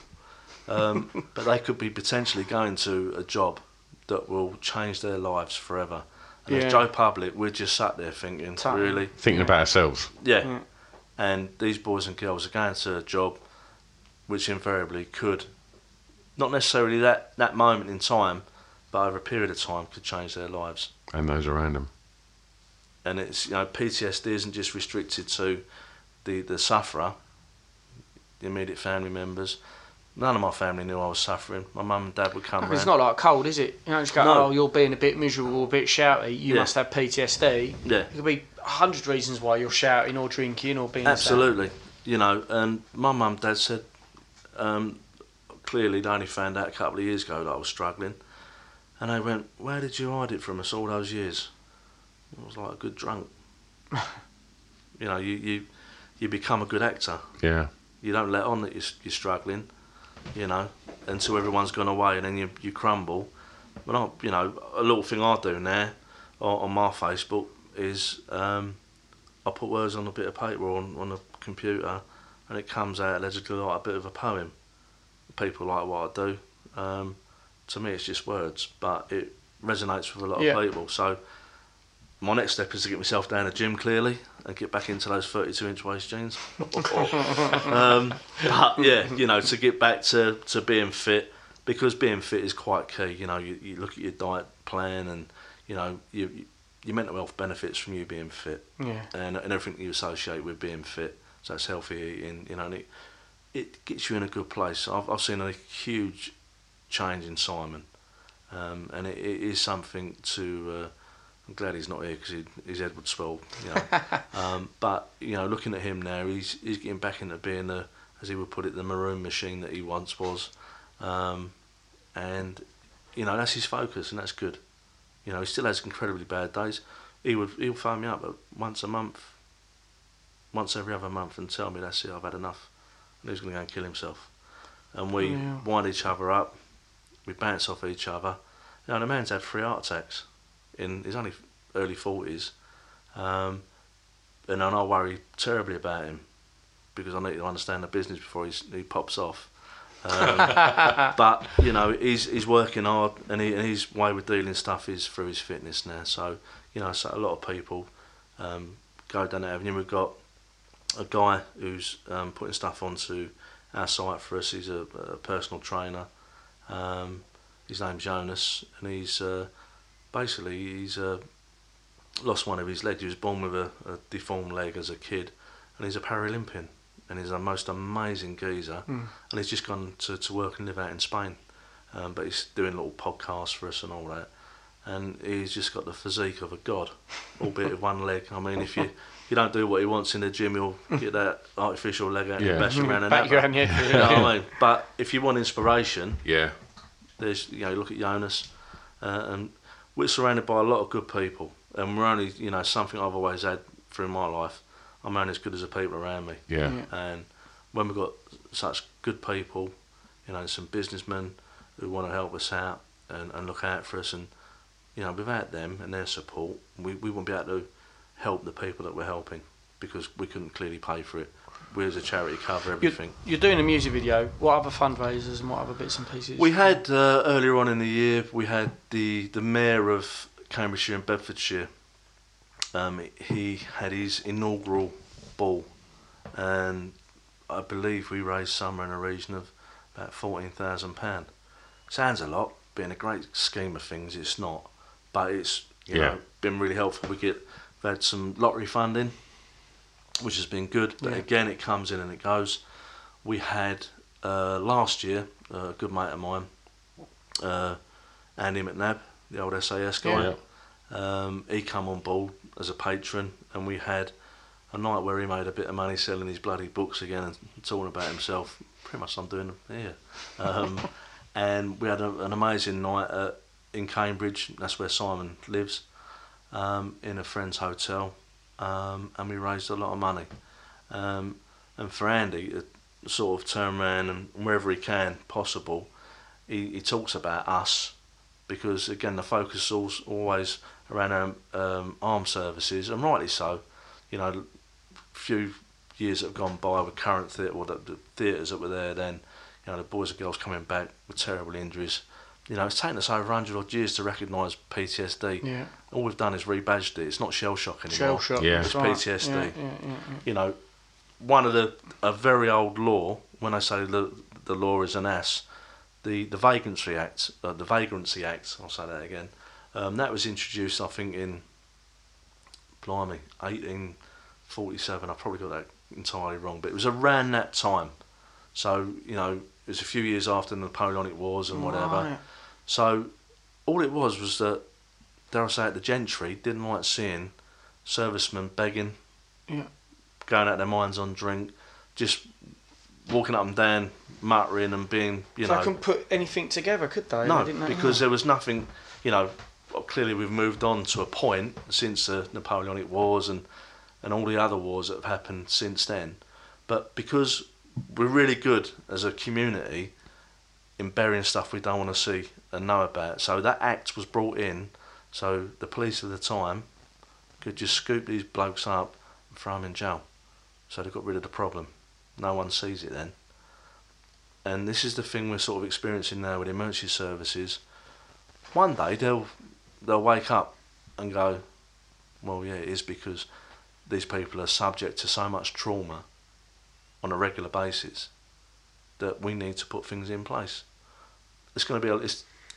Um, but they could be potentially going to a job that will change their lives forever. And yeah. as Joe Public, we're just sat there thinking, Totally. really? Thinking yeah. about ourselves. Yeah. yeah. And these boys and girls are going to a job which invariably could, not necessarily that, that moment in time, but over a period of time could change their lives. And those around them. And it's, you know, P T S D isn't just restricted to the, the sufferer, the immediate family members. None of my family knew I was suffering. My mum and dad would come no, round. It's not like cold, is it? You don't just go, no. oh, you're being a bit miserable, a bit shouty, you yeah. must have P T S D. Yeah. There could be a hundred reasons why you're shouting or drinking or being Absolutely. Sad. You know, and my mum and dad said, um, clearly they only found out a couple of years ago that I was struggling. And they went, where did you hide it from us all those years? I was like a good drunk. You know, you, you you become a good actor. Yeah. You don't let on that you're, you're struggling, you know, until everyone's gone away, and then you you crumble. But I, you know, a little thing I do now on, on my Facebook is um, I put words on a bit of paper on on a computer, and it comes out allegedly like a bit of a poem. People like what I do. Um, to me, it's just words, but it resonates with a lot yeah. of people. So my next step is to get myself down the gym, clearly, and get back into those thirty-two inch waist jeans. um, but yeah, you know, to get back to, to being fit, because being fit is quite key. You know, you, you look at your diet plan, and you know, you your mental health benefits from you being fit, yeah, and and everything you associate with being fit. So it's healthy eating, you know, and it it gets you in a good place. I've I've seen a huge change in Simon, um, and it, it is something to. Uh, I'm glad he's not here because his head would swell, you know. um, but you know, looking at him now, he's he's getting back into being the, as he would put it, the maroon machine that he once was, um, and you know that's his focus, and that's good. You know, he still has incredibly bad days. He would he'll phone me up once a month, once every other month, and tell me that's it, I've had enough, and he's going to go and kill himself. And we yeah. wind each other up, we bounce off each other. You know, the man's had three heart attacks. In his only early forties, um, and I worry terribly about him because I need to understand the business before he's, he pops off. Um, but you know, he's he's working hard, and, he, and his way with dealing stuff is through his fitness now. So you know, so a lot of people um, go down that avenue. We've got a guy who's um, putting stuff onto our site for us. He's a, a personal trainer. Um, his name's Jonas, and he's. Uh, Basically, he's uh, lost one of his legs. He was born with a, a deformed leg as a kid, and he's a Paralympian, and he's a most amazing geezer. Mm. And he's just gone to, to work and live out in Spain, um, but he's doing little podcasts for us and all that. And he's just got the physique of a god, albeit with one leg. I mean, if you you don't do what he wants in the gym, he'll get that artificial leg out yeah. and bash him around and that. Around, yeah. You know what I mean? But if you want inspiration, yeah, there's you know look at Jonas, uh, and. We're surrounded by a lot of good people, and we're only, you know, something I've always had through my life. I'm only as good as the people around me. Yeah. yeah. And when we've got such good people, you know, some businessmen who want to help us out and, and look out for us, and, you know, without them and their support, we, we wouldn't be able to help the people that we're helping because we couldn't clearly pay for it. We as a charity cover everything. You're, you're doing a music video. What other fundraisers and what other bits and pieces? We had uh, earlier on in the year. We had the the mayor of Cambridgeshire and Bedfordshire. Um, he had his inaugural ball, and I believe we raised somewhere in the region of about fourteen thousand pound. Sounds a lot, but in a great scheme of things, it's not. But it's you yeah. know been really helpful. We get we've had some lottery funding, which has been good, but yeah. again it comes in and it goes. We had uh, last year uh, a good mate of mine, uh, Andy McNabb, the old S A S guy. Yeah. Um, he come on board as a patron, and we had a night where he made a bit of money selling his bloody books again and talking about himself. Pretty much I'm doing here. Um, and we had a, an amazing night at, in Cambridge. That's where Simon lives, um, in a friend's hotel. Um, and we raised a lot of money. Um, and for Andy, to sort of turn around and wherever he can possible, he, he talks about us, because again the focus is always around our um, armed services, and rightly so. You know, a few years that have gone by with current theatre, or the, the theatres that were there then, you know, the boys and girls coming back with terrible injuries. You know, it's taken us over a hundred odd years to recognise P T S D. Yeah. All we've done is rebadged it. It's not shell shock anymore. Shell shock. Yeah. It's right. P T S D. Yeah, yeah, yeah, yeah. You know, one of the a very old law. When I say the the law is an ass, the the Vagrancy Act, uh, the Vagrancy Act. I'll say that again. Um, that was introduced, I think, in blimey, eighteen forty-seven. I probably got that entirely wrong, but it was around that time. So you know, it was a few years after the Napoleonic Wars and whatever. Right. So all it was was that, dare I say it, the gentry didn't like seeing servicemen begging, yeah. going out their minds on drink, just walking up and down, muttering and being, you so know. They couldn't put anything together, could they? No, they didn't because know. there was nothing, you know, well, clearly we've moved on to a point since the Napoleonic Wars and, and all the other wars that have happened since then. But because we're really good as a community in burying stuff we don't want to see and know about, so that act was brought in so the police at the time could just scoop these blokes up and throw them in jail. So they got rid of the problem. No one sees it then. And this is the thing we're sort of experiencing now with emergency services. One day they'll they'll wake up and go, well, yeah, it is because these people are subject to so much trauma on a regular basis that we need to put things in place. It's going to be a, it's,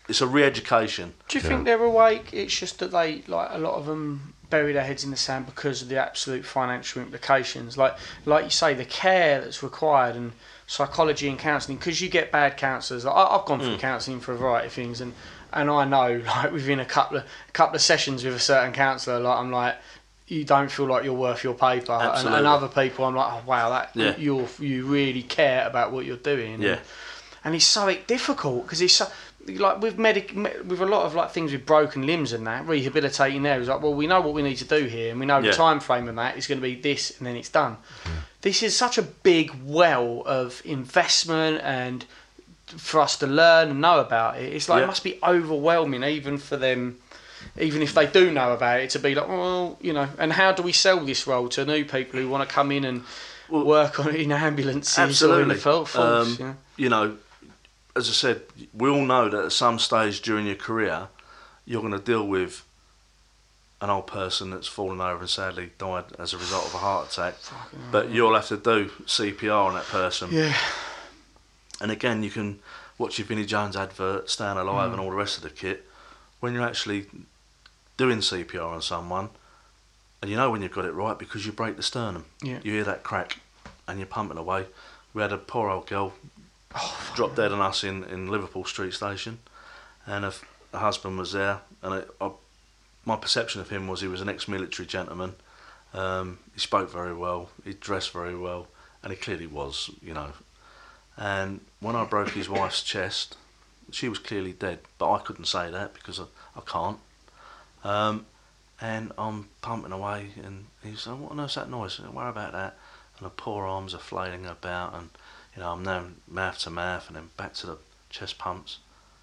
it's a re-education. Do you yeah. think they're awake? It's just that they, like, a lot of them bury their heads in the sand because of the absolute financial implications. Like, like you say, the care that's required and psychology and counselling. Because you get bad counsellors. Like, I've gone through mm. counselling for a variety of things, and, and I know, like, within a couple of a couple of sessions with a certain counsellor, like, I'm like, you don't feel like you're worth your paper. And, and other people, I'm like, oh wow, that yeah. you you really care about what you're doing. Yeah. And, and it's so difficult because it's so. Like with medic, with a lot of like things with broken limbs and that, rehabilitating there is like, well, we know what we need to do here, and we know yeah. the time frame of that is going to be this, and then it's done. Yeah. This is such a big well of investment, and for us to learn and know about it, it's like yeah. it must be overwhelming, even for them, even if they do know about it, to be like, well, you know, and how do we sell this role to new people who want to come in and well, work on it in ambulances absolutely. or in the force? Um, yeah. You know. As I said, we all know that at some stage during your career, you're going to deal with an old person that's fallen over and sadly died as a result of a heart attack. Fucking but hell. You'll have to do C P R on that person. Yeah. And again, you can watch your Vinnie Jones advert, Staying Alive, mm. and all the rest of the kit. When you're actually doing C P R on someone, and you know when you've got it right because you break the sternum. Yeah. You hear that crack, and you're pumping away. We had a poor old girl. Oh, dropped dead on us in, in Liverpool Street Station, and her, her husband was there, and I, I, my perception of him was he was an ex-military gentleman. Um, he spoke very well, he dressed very well, and he clearly was, you know. And when I broke his wife's chest, she was clearly dead, but I couldn't say that because I, I can't. Um, and I'm pumping away, and he said, "What on earth's that noise? Where about that?" And her poor arms are flailing about, and you know, I'm now mouth to mouth and then back to the chest pumps.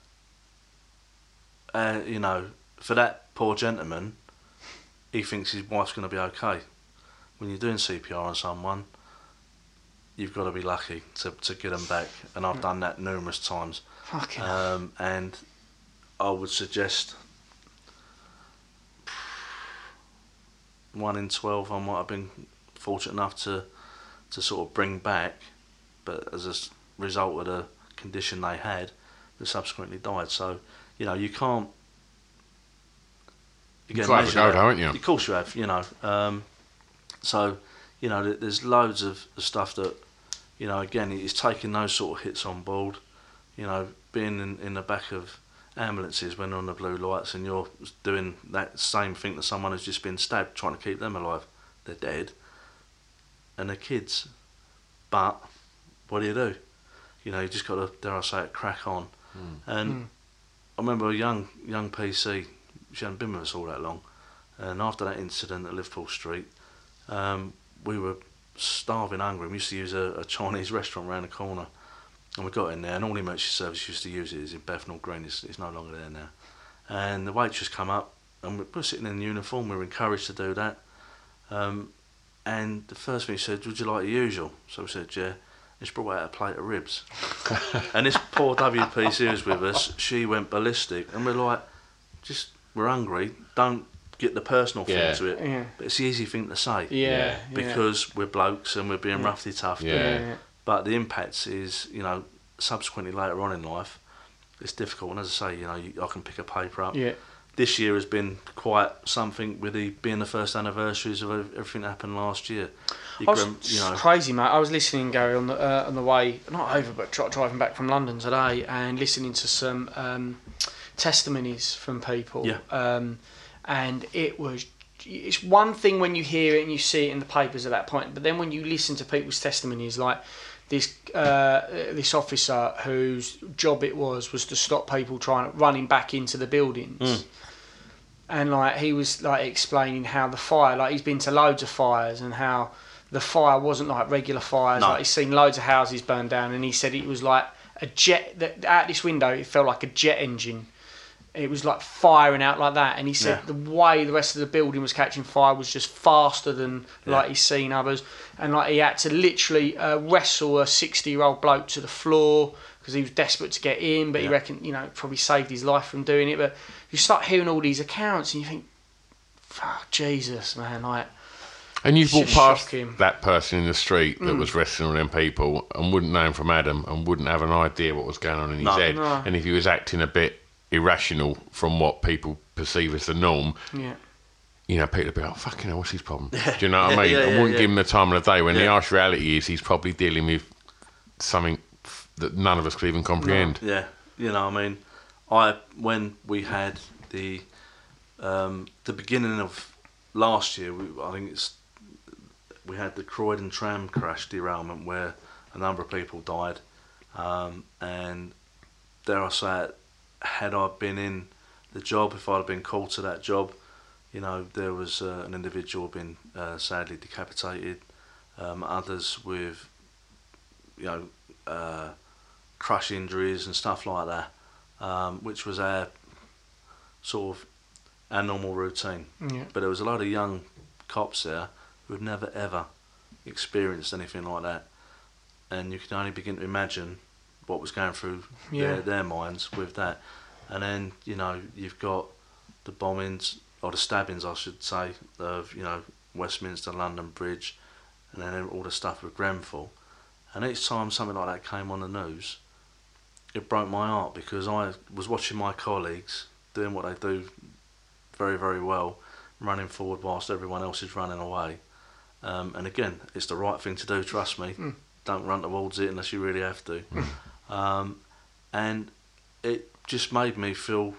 Uh, you know, for that poor gentleman, he thinks his wife's going to be okay. When you're doing C P R on someone, you've got to be lucky to, to get them back. And I've done that numerous times. Fucking um, and I would suggest one in twelve I might have been fortunate enough to, to sort of bring back. But as a result of the condition they had, they subsequently died. So, you know, you can't. You have a go, haven't you? Of course you have, you know. Um, so, you know, there's loads of stuff that, you know, again, it's taking those sort of hits on board. You know, being in, in the back of ambulances when they're on the blue lights and you're doing that same thing to someone who's just been stabbed, trying to keep them alive. They're dead. And they're kids. But what do you do? You know, you just got to, dare I say it, crack on. Mm. And mm. I remember a young young P C, she hadn't been with us all that long, and after that incident at Liverpool Street, um, we were starving hungry. We used to use a, a Chinese restaurant around the corner, and we got in there, and all the emergency service used to use it is in Bethnal Green. It's, it's no longer there now. And the waitress come up, and we were sitting in uniform. We were encouraged to do that. Um, and the first thing she said, "Would you like the usual?" So we said, "Yeah." And she brought out a plate of ribs. And this poor W P C was with us. She went ballistic. And we're like, just, we're hungry. Don't get the personal yeah. thing to it. Yeah. But it's the easy thing to say. Yeah. Because yeah. we're blokes and we're being yeah. roughly tough. Yeah. yeah. But the impact is, you know, subsequently later on in life, it's difficult. And as I say, you know, you, I can pick a paper up. Yeah. This year has been quite something with the being the first anniversaries of everything that happened last year. You I was grim, you know. crazy, mate. I was listening, Gary, on the uh, on the way, not over, but tra- driving back from London today, and listening to some um, testimonies from people. Yeah. Um, and it was, it's one thing when you hear it and you see it in the papers at that point, but then when you listen to people's testimonies, like this uh, this officer whose job it was was to stop people trying running back into the buildings. Mm. And like he was like explaining how the fire, like he's been to loads of fires, and how the fire wasn't like regular fires. No. Like he's seen loads of houses burn down, and he said it was like a jet. That out this window, it felt like a jet engine. It was like firing out like that, and he said yeah. the way the rest of the building was catching fire was just faster than yeah. like he's seen others, and like he had to literally uh, wrestle a sixty-year-old bloke to the floor because he was desperate to get in, but yeah. he reckoned, you know, probably saved his life from doing it. But you start hearing all these accounts, and you think, "Fuck, Jesus, man!" Like, and you've walked past that person in the street that mm. was wrestling with them people and wouldn't know him from Adam and wouldn't have an idea what was going on in no, his head, no. and if he was acting a bit irrational from what people perceive as the norm, yeah. you know, people will be like, oh, fucking hell, what's his problem? Yeah. Do you know what Yeah, I mean? yeah, I yeah, wouldn't yeah. give him the time of the day, when Yeah. the harsh reality is he's probably dealing with something f- that none of us could even comprehend. Yeah, you know, I mean, I when we had the um, the beginning of last year, we, I think it's we had the Croydon tram crash derailment where a number of people died, um, and dare I say it, had I been in the job, if I'd have been called to that job, you know, there was uh, an individual been uh, sadly decapitated, um, others with, you know, uh, crush injuries and stuff like that, um, which was our sort of our normal routine. Yeah. But there was a lot of young cops there who had never ever experienced anything like that, and you can only begin to imagine what was going through Yeah. their, their minds with that. And then, you know, you've got the bombings, or the stabbings I should say, of, you know, Westminster, London Bridge, and then all the stuff with Grenfell. And each time something like that came on the news, it broke my heart, because I was watching my colleagues doing what they do very, very well, running forward whilst everyone else is running away. Um, and again, it's the right thing to do, trust me. Mm. Don't run towards it unless you really have to. Um, and it just made me feel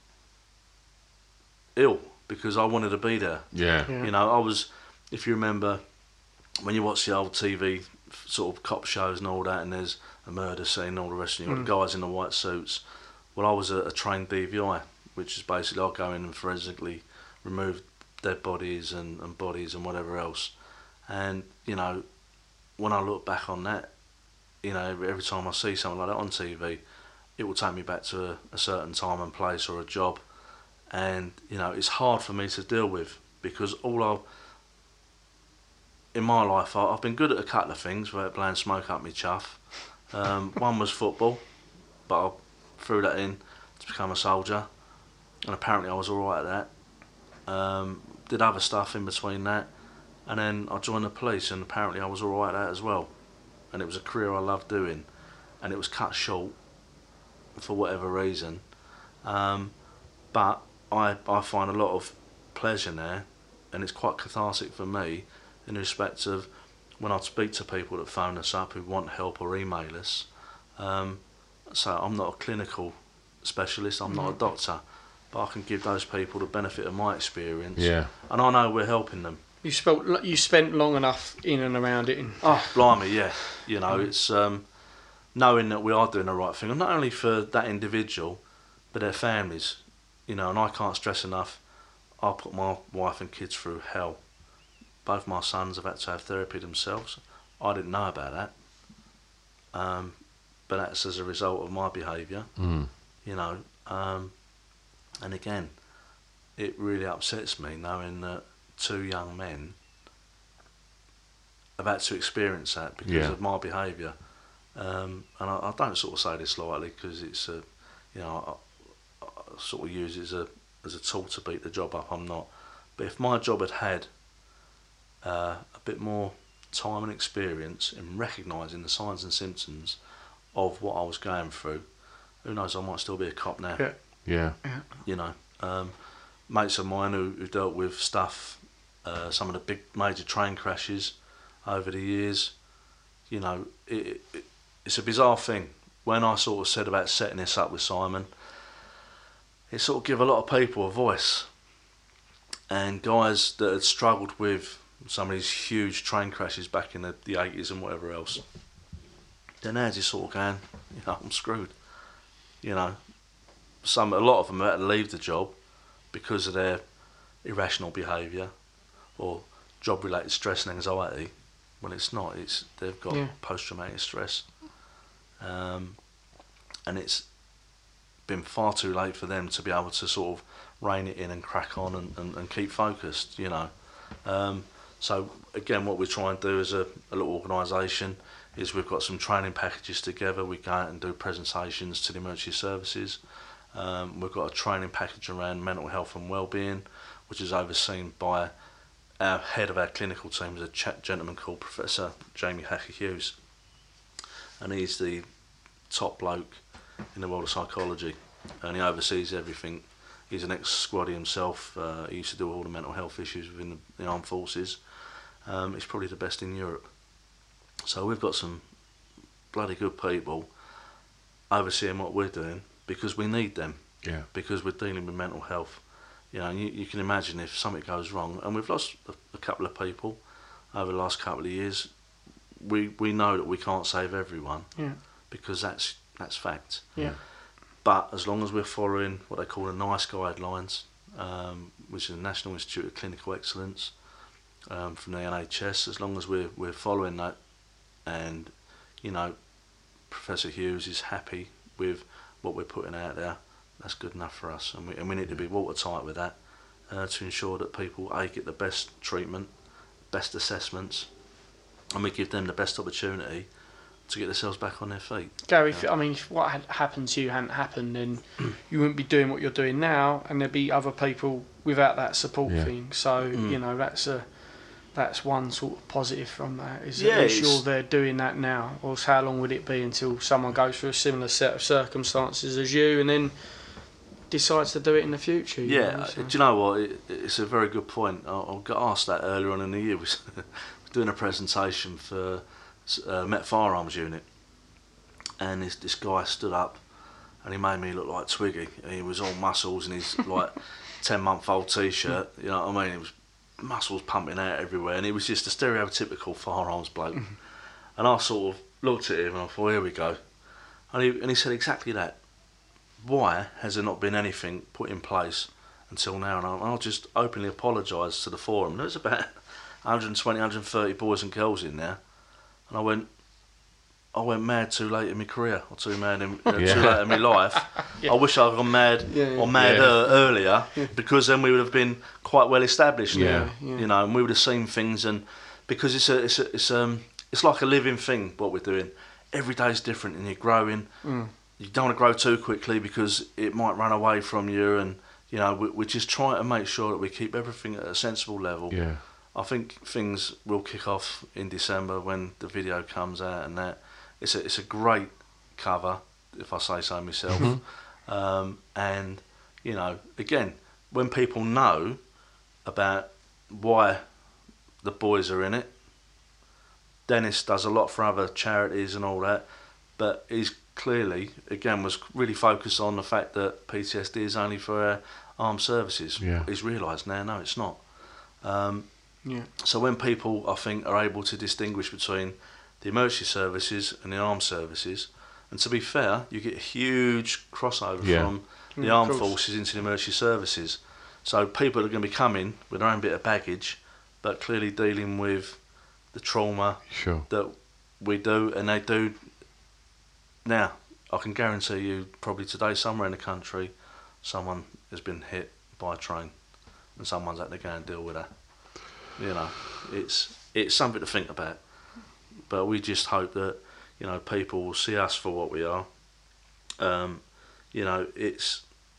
ill, because I wanted to be there. Yeah. Yeah. You know, I was, if you remember, when you watch the old T V sort of cop shows and all that, and there's a murder scene and all the rest, and you've got Mm. the guys in the white suits. Well, I was a, a trained D V I, which is basically I'll go in and forensically remove dead bodies and, and bodies and whatever else. And, you know, when I look back on that, you know, every, every time I see something like that on T V, it will take me back to a, a certain time and place or a job. And, you know, it's hard for me to deal with, because all I, in my life, I, I've been good at a couple of things without blowing smoke up my chuff. Um, one was football, but I threw that in to become a soldier, and apparently I was alright at that. Um, did other stuff in between that, and then I joined the police, and apparently I was alright at that as well. And it was a career I loved doing, and it was cut short for whatever reason. Um, but I, I find a lot of pleasure there, and it's quite cathartic for me in respect of when I speak to people that phone us up who want help or email us. Um, so I'm not a clinical specialist, I'm not a doctor, but I can give those people the benefit of my experience. Yeah. And I know we're helping them. You spent you spent long enough in and around it. And Oh, blimey, yeah. You know, it's um, knowing that we are doing the right thing, and not only for that individual, but their families. You know, and I can't stress enough, I put my wife and kids through hell. Both my sons have had to have therapy themselves. I didn't know about that. Um, but that's as a result of my behaviour. Mm. You know, um, and again, it really upsets me knowing that two young men have had to experience that because Yeah. of my behaviour. Um, and I, I don't sort of say this lightly, because it's a, you know, I, I sort of use it as a as a tool to beat the job up. I'm not. But if my job had had uh, a bit more time and experience in recognising the signs and symptoms of what I was going through, who knows, I might still be a cop now. Yeah. Yeah. You know, um, mates of mine who, who dealt with stuff, uh, some of the big major train crashes over the years, you know, it, it, it's a bizarre thing. When I sort of said about setting this up with Simon, it sort of gave a lot of people a voice. And guys that had struggled with some of these huge train crashes back in the, the eighties and whatever else, they're now just sort of going, you know, I'm screwed. You know, some a lot of them had to leave the job because of their irrational behaviour or job-related stress and anxiety. Well, it's not. It's they've got Yeah. post-traumatic stress, um, and it's been far too late for them to be able to sort of rein it in and crack on and, and, and keep focused. You know, um, so again, what we try and do as a, a little organisation is we've got some training packages together. We go out and do presentations to the emergency services. Um, we've got a training package around mental health and wellbeing, which is overseen by our head of our clinical team, is a ch- gentleman called Professor Jamie Hacker Hughes, and he's the top bloke in the world of psychology. and he oversees everything. He's an ex-squaddy himself. Uh, he used to do all the mental health issues within the, the armed forces. Um, he's probably the best in Europe. So we've got some bloody good people overseeing what we're doing because we need them. Yeah. Because we're dealing with mental health. You know, and you, you can imagine if something goes wrong, and we've lost a, a couple of people over the last couple of years. We we know that we can't save everyone. Yeah. Because that's that's fact. Yeah. But as long as we're following what they call the NICE guidelines, um, which is the National Institute of Clinical Excellence, um, from the N H S, as long as we're we're following that, and you know, Professor Hughes is happy with what we're putting out there, that's good enough for us, and we and we need to be watertight with that uh, to ensure that people a get the best treatment, best assessments, and we give them the best opportunity to get themselves back on their feet. Gary, if, I mean, if what had happened to you hadn't happened, then you wouldn't be doing what you're doing now, and there'd be other people without that support Yeah. thing. So Mm. you know, that's a that's one sort of positive from that. Is Yeah, at least it's- you're there doing that now. Or else how long would it be until someone goes through a similar set of circumstances as you, and then decides to do it in the future? you Yeah, know, so. do you know what? It, it's a very good point. I, I got asked that earlier on in the year. We was doing a presentation for uh, Met Firearms Unit, and this this guy stood up, and he made me look like Twiggy. He was all muscles in his like ten month old t-shirt. You know what I mean? It was muscles pumping out everywhere, and he was just a stereotypical firearms bloke. And I sort of looked at him and I thought, here we go. And he and he said exactly that. Why has there not been anything put in place until now? And I, I just openly apologised to the forum. There was about one hundred twenty, one hundred thirty boys and girls in there, and I went, I went mad too late in my career, or too mad in uh, Yeah. too late in my life. Yeah. I wish I'd gone mad Yeah, yeah. or madder Yeah. earlier, because then we would have been quite well established. Yeah. now, Yeah. you know, and we would have seen things, and because it's a, it's a, it's um, it's like a living thing. What we're doing, every day's different, and you're growing. Mm. You don't want to grow too quickly because it might run away from you, and you know, we, we're just trying to make sure that we keep everything at a sensible level. Yeah. I think things will kick off in December when the video comes out, and that it's a it's a great cover, if I say so myself. Um, and you know, again, when people know about why the boys are in it, Dennis does a lot for other charities and all that, but he's clearly, again, was really focused on the fact that P T S D is only for our armed services. Yeah. He's realised now, no, it's not. Um, Yeah. So when people, I think, are able to distinguish between the emergency services and the armed services, and to be fair, you get a huge crossover Yeah. from the Mm, armed of course. forces into the emergency services. So people are going to be coming with their own bit of baggage, but clearly dealing with the trauma Sure. that we do, and they do. Now, I can guarantee you, probably today, somewhere in the country, someone has been hit by a train, and someone's had to go and deal with that. You know, it's it's something to think about. But we just hope that, you know, people will see us for what we are. Um, you know, it's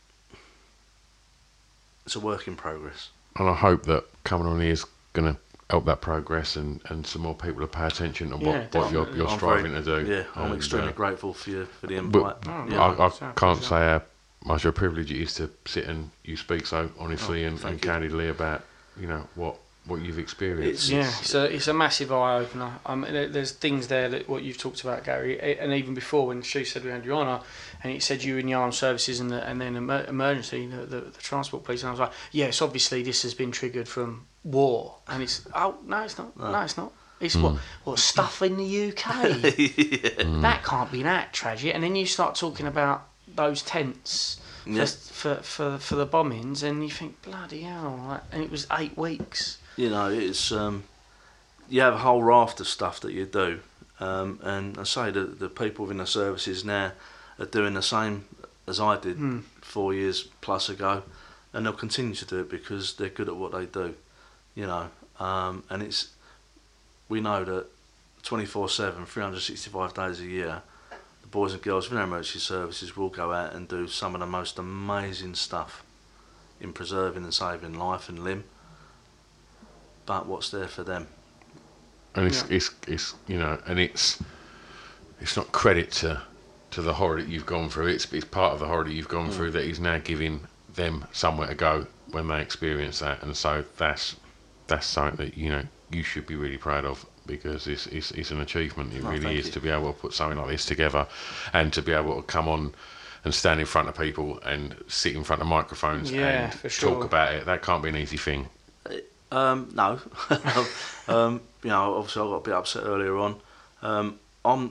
it's a work in progress. And I hope that coming on here is going to help that progress, and, and some more people to pay attention to what, Yeah, what you're, definitely. you're I'm striving very- to do. Yeah, I'm And, extremely uh, grateful for you for the But invite. Oh, yeah. I, I So, can't so- say how much a privilege it is to sit and you speak so honestly Oh, and, thank and you. candidly about, you know, what, what you've experienced. Yeah, it's a it's a massive eye opener. Um, there- there's things there that what you've talked about, Gary, a- and even before when she said we had you on, uh, and it said you in the armed services and the, and then emer- emergency, the, the the transport police, and I was like, yes, obviously this has been triggered from war, and it's oh no, it's not, no, it's not. It's what what stuff in the U K. That can't be that tragic. And then you start talking about those tents for, Yeah. for, for, for the bombings, and you think, bloody hell, like, and it was eight weeks. You know, it's um, you have a whole raft of stuff that you do, um, and I say the the people within the services now are doing the same as I did Mm. four years plus ago, and they'll continue to do it because they're good at what they do. You know, um, and it's we know that twenty-four seven, three hundred sixty-five days a year, the boys and girls within our emergency services will go out and do some of the most amazing stuff in preserving and saving life and limb. But what's there for them? And it's, Yeah. it's, it's, you know, and it's, it's not credit to to the horror that you've gone through. It's, it's part of the horror that you've gone mm. through that he's now giving them somewhere to go when they experience that. And so that's that's something that, you know, you should be really proud of, because it's it's, it's an achievement. It oh, really is you. to be able to put something like this together and to be able to come on and stand in front of people and sit in front of microphones yeah, and for sure. talk about it. That can't be an easy thing. Um, no. um, you know, obviously I got a bit upset earlier on. Um, I'm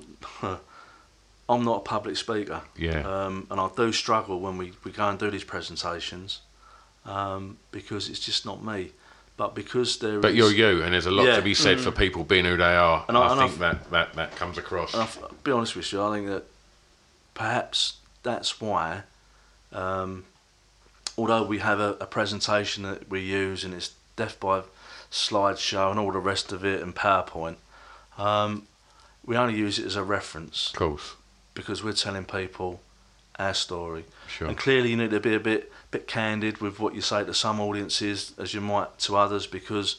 I'm not a public speaker. Yeah. Um, and I do struggle when we, we go and do these presentations um, because it's just not me. But because there but is... you're you, and there's a lot yeah. to be said mm. for people being who they are. And I, and I think I've, that, that, that comes across. And I'll be honest with you, I think that perhaps that's why, um, although we have a, a presentation that we use and it's Death by Slideshow and all the rest of it and PowerPoint, um, we only use it as a reference. Of course. Because we're telling people our story. Sure. And clearly you need to be a bit bit candid with what you say to some audiences as you might to others, because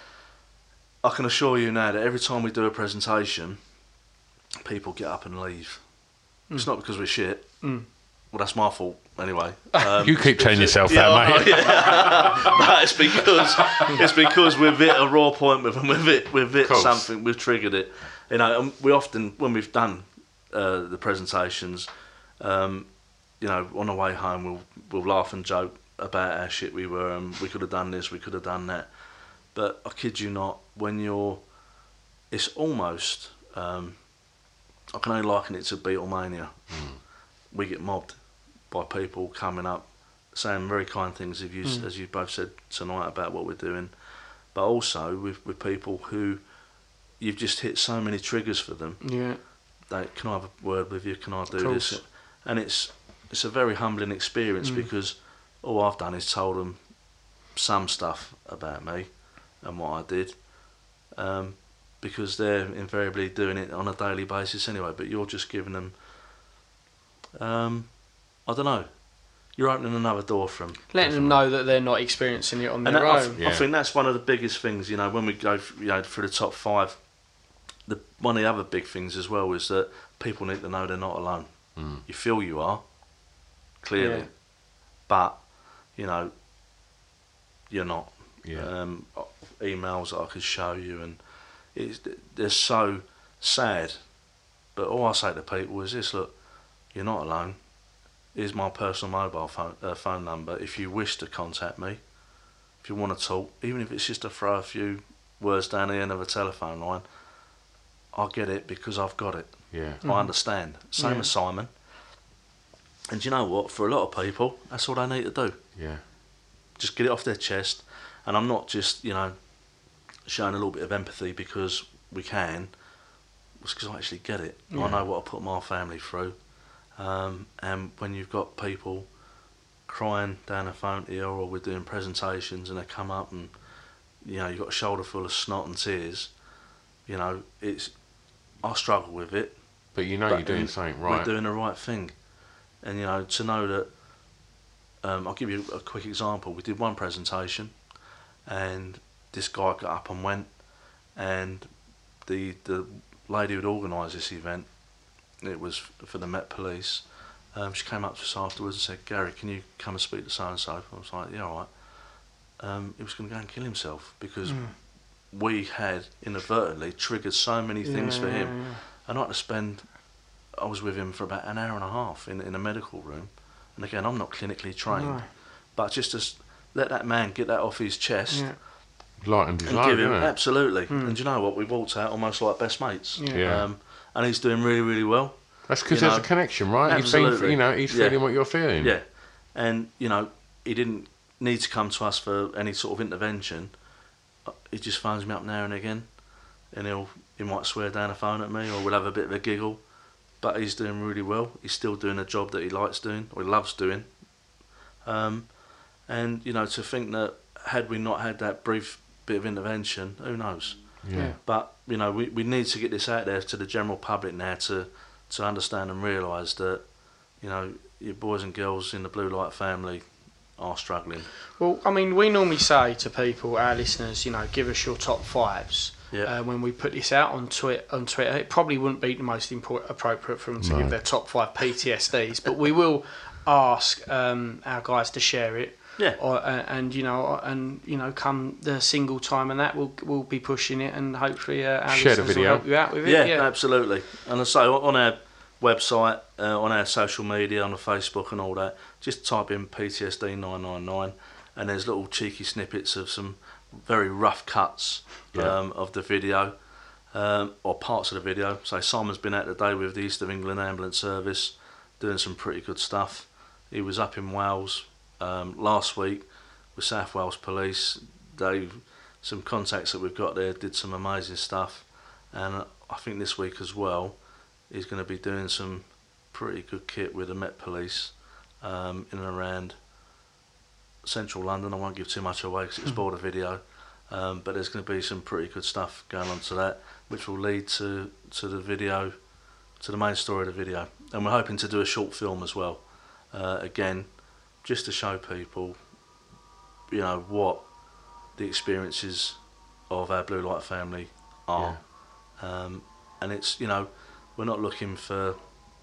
I can assure you now that every time we do a presentation, people get up and leave. Mm. It's not because we're shit. Mm. Well, that's my fault anyway. Um, you keep telling yourself yeah, that, mate. Yeah. No, it's because it's because we've hit a raw point with them. We've hit, we've hit something. We've triggered it. You know, and we often, when we've done uh, the presentations, um, you know, on the way home, we'll we'll laugh and joke about how shit we were, and we could have done this, we could have done that. But I kid you not, when you're, it's almost, um, I can only liken it to Beatlemania. Mm. We get mobbed by people coming up, saying very kind things, as you, mm. as you both said tonight about what we're doing, but also with, with people who you've just hit so many triggers for them. Yeah. They, can I have a word with you? Can I do this? And it's it's a very humbling experience mm. because all I've done is told them some stuff about me and what I did, um, because they're invariably doing it on a daily basis anyway. But you're just giving them, um, I don't know, you're opening another door for them. Letting them know that they're not experiencing it on and their that, own. I, yeah. I think that's one of the biggest things, you know, when we go you know, through the top five. The, one of the other big things as well is that people need to know they're not alone. Mm. You feel you are, clearly, yeah. but, you know, you're not. Yeah. Um, emails that I could show you, and it's, they're so sad. But all I say to people is this: look, you're not alone. Here's my personal mobile phone uh, phone number. If you wish to contact me, if you want to talk, even if it's just to throw a few words down the end of a telephone line, I get it because I've got it. Yeah. I understand. Same yeah. as Simon. And you know what? For a lot of people, that's all they need to do. Yeah. Just get it off their chest. And I'm not just, you know, showing a little bit of empathy because we can. It's because I actually get it. Yeah. I know what I put my family through. Um, and when you've got people crying down a phone here, or we're doing presentations and they come up and, you know, you've got a shoulder full of snot and tears, you know, it's, I struggle with it. But you know but you're doing something right. We're doing the right thing. And, you know, to know that, um, I'll give you a quick example. We did one presentation and this guy got up and went, and the the lady who'd organised this event, it was for the Met Police, um, she came up to us afterwards and said, Gary, can you come and speak to so-and-so? I was like, yeah, all right. Um, he was going to go and kill himself because mm. we had inadvertently triggered so many things yeah, for him. yeah, yeah. And I had to spend, I was with him for about an hour and a half in, in a medical room. And again, I'm not clinically trained, no. but just to let that man get that off his chest. Yeah. Lightened his and load, give him, isn't it? absolutely. Mm. And you know what? We walked out almost like best mates. Yeah. yeah. Um, and he's doing really, really well. That's because you there's know, a connection, right? Absolutely. He's been, you know, he's yeah. feeling what you're feeling. Yeah. And, you know, he didn't need to come to us for any sort of intervention. He just phones me up now and again, and he'll he might swear down the phone at me, or we'll have a bit of a giggle. But he's doing really well. He's still doing a job that he likes doing, or he loves doing. Um, and, you know, to think that had we not had that brief bit of intervention, who knows? Yeah. But, you know, we, we need to get this out there to the general public now to, to understand and realise that, you know, your boys and girls in the Blue Light family are struggling. Well, I mean, we normally say to people, our listeners, you know, give us your top fives. Yeah. Uh, when we put this out on Twitter, on Twitter, it probably wouldn't be the most import- appropriate for them to No. give their top five P T S Ds, but we will ask um, our guys to share it. Yeah. Or, uh, and you know, and you know, come the single time and that, we'll we'll be pushing it, and hopefully uh, our Share the listeners video. will help you out with it. Yeah, Yeah, absolutely. And I say on our website, uh, on our social media, on the Facebook and all that, just type in P T S D nine nine nine, and there's little cheeky snippets of some very rough cuts Yeah. um, of the video, um, or parts of the video. So Simon's been out today with the East of England Ambulance Service, doing some pretty good stuff. He was up in Wales um, last week with South Wales Police. They, some contacts that we've got there, did some amazing stuff, and I think this week as well, he's going to be doing some pretty good kit with the Met Police um, in and around central London. I won't give too much away because it's spoiled the video, um, but there's going to be some pretty good stuff going on to that, which will lead to, to the video, to the main story of the video. And we're hoping to do a short film as well, uh, again, just to show people, you know, what the experiences of our Blue Light family are. Yeah. Um, and it's, you know, we're not looking for,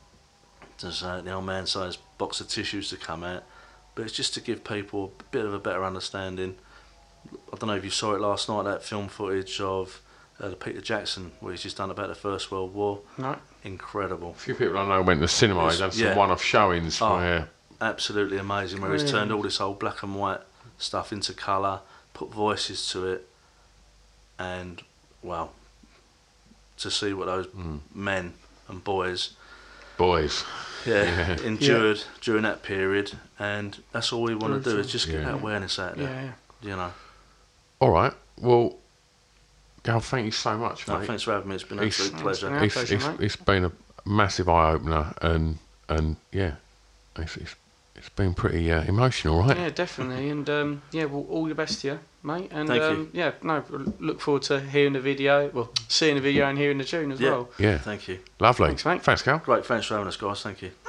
as uh, the old man says, box of tissues to come out, but it's just to give people a bit of a better understanding. I don't know if you saw it last night, that film footage of uh, the Peter Jackson, where he's just done about the First World War. No. Incredible. A few people I know went to the cinema. He's had some Yeah. one-off showings Oh, where absolutely amazing, where he's Really? turned all this old black and white stuff into colour, put voices to it, and, well, to see what those Mm. men and boys boys. yeah, Yeah. endured Yeah. during that period, and that's all we want to do Brutal. is just get Yeah. that awareness out there. yeah, yeah. You know. All right. Well, Gal, thank you so much, No, mate. thanks for having me. It's been an It's- absolute pleasure. Yeah. It's, pleasure, it's, mate. it's been a massive eye opener, and and yeah, it's it's, it's been pretty uh, emotional, right? Yeah, definitely, and um, yeah, well, all the best to you, mate. And Thank um, you. yeah, no, look forward to hearing the video, well, seeing the video and hearing the tune as Yeah. well. Yeah. Thank you. Lovely. Thanks, mate. Thanks, Gal. Great. Thanks for having us, guys. Thank you.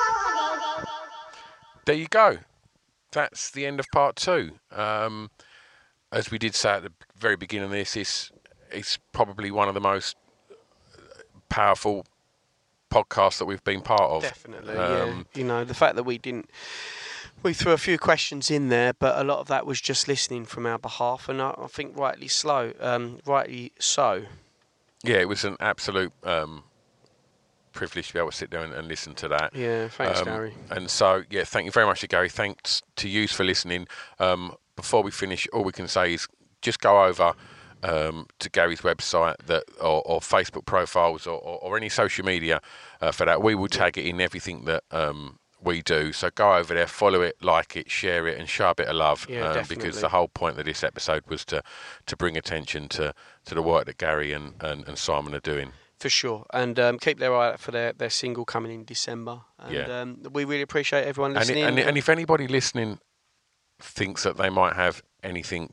There you go. That's the end of part two. Um, as we did say at the very beginning of this, it's, it's probably one of the most powerful podcasts that we've been part of. Definitely, Um, yeah. You know, the fact that we didn't, we threw a few questions in there, but a lot of that was just listening from our behalf, and I, I think rightly slow, um, rightly so. Yeah, it was an absolute um, privilege to be able to sit there and, and listen to that. Yeah, thanks, Um, Gary. And so, yeah, thank you very much to Gary. Thanks to you for listening. Um, before we finish, all we can say is just go over um, to Gary's website that, or, or Facebook profiles or, or, or any social media uh, for that. We will tag it in everything that um, we do. So go over there, follow it, like it, share it, and show a bit of love. Yeah, um, definitely. because the whole point of this episode was to, to bring attention to, to the work that Gary and, and, and Simon are doing. For sure, and um, keep their eye out for their, their single coming in December. And Yeah. um, we really appreciate everyone And, listening. it, and, and if anybody listening thinks that they might have anything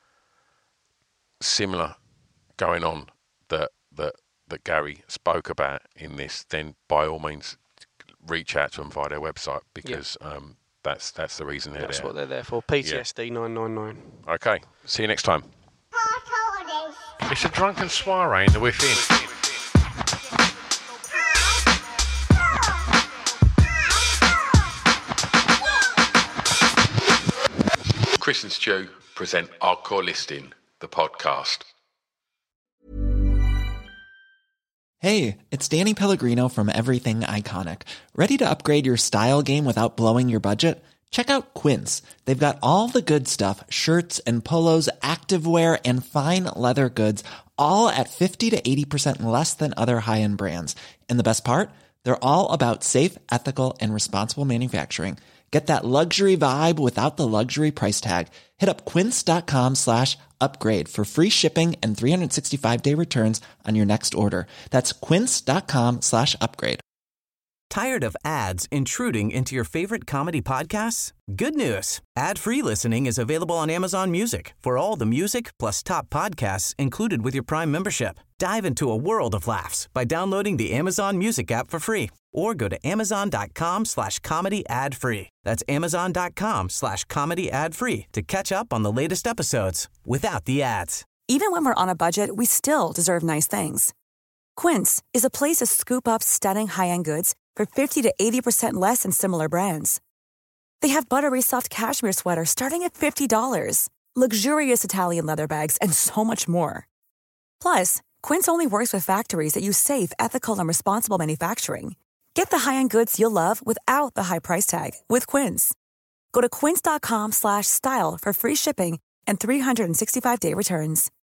similar going on that that that Gary spoke about in this, then by all means reach out to them via their website, because um, that's that's the reason they're That's there. what they're there for. P T S D nine nine nine. Okay, see you next time. It's a drunken soiree in the within. Chris and Stu present Hardcore Listing, the podcast. Hey, it's Danny Pellegrino from Everything Iconic. Ready to upgrade your style game without blowing your budget? Check out Quince. They've got all the good stuff, shirts and polos, activewear, and fine leather goods, all at fifty to eighty percent less than other high-end brands. And the best part? They're all about safe, ethical, and responsible manufacturing. Get that luxury vibe without the luxury price tag. Hit up quince.com slash upgrade for free shipping and three sixty-five day returns on your next order. That's quince.com slash upgrade. Tired of ads intruding into your favorite comedy podcasts? Good news. Ad-free listening is available on Amazon Music for all the music plus top podcasts included with your Prime membership. Dive into a world of laughs by downloading the Amazon Music app for free or go to amazon.com slash comedy ad free. That's amazon.com slash comedy ad free to catch up on the latest episodes without the ads. Even when we're on a budget, we still deserve nice things. Quince is a place to scoop up stunning high-end goods for fifty to eighty percent less than similar brands. They have buttery soft cashmere sweaters starting at fifty dollars, luxurious Italian leather bags, and so much more. Plus, Quince only works with factories that use safe, ethical, and responsible manufacturing. Get the high-end goods you'll love without the high price tag with Quince. Go to quince.com slash style for free shipping and three sixty-five day returns.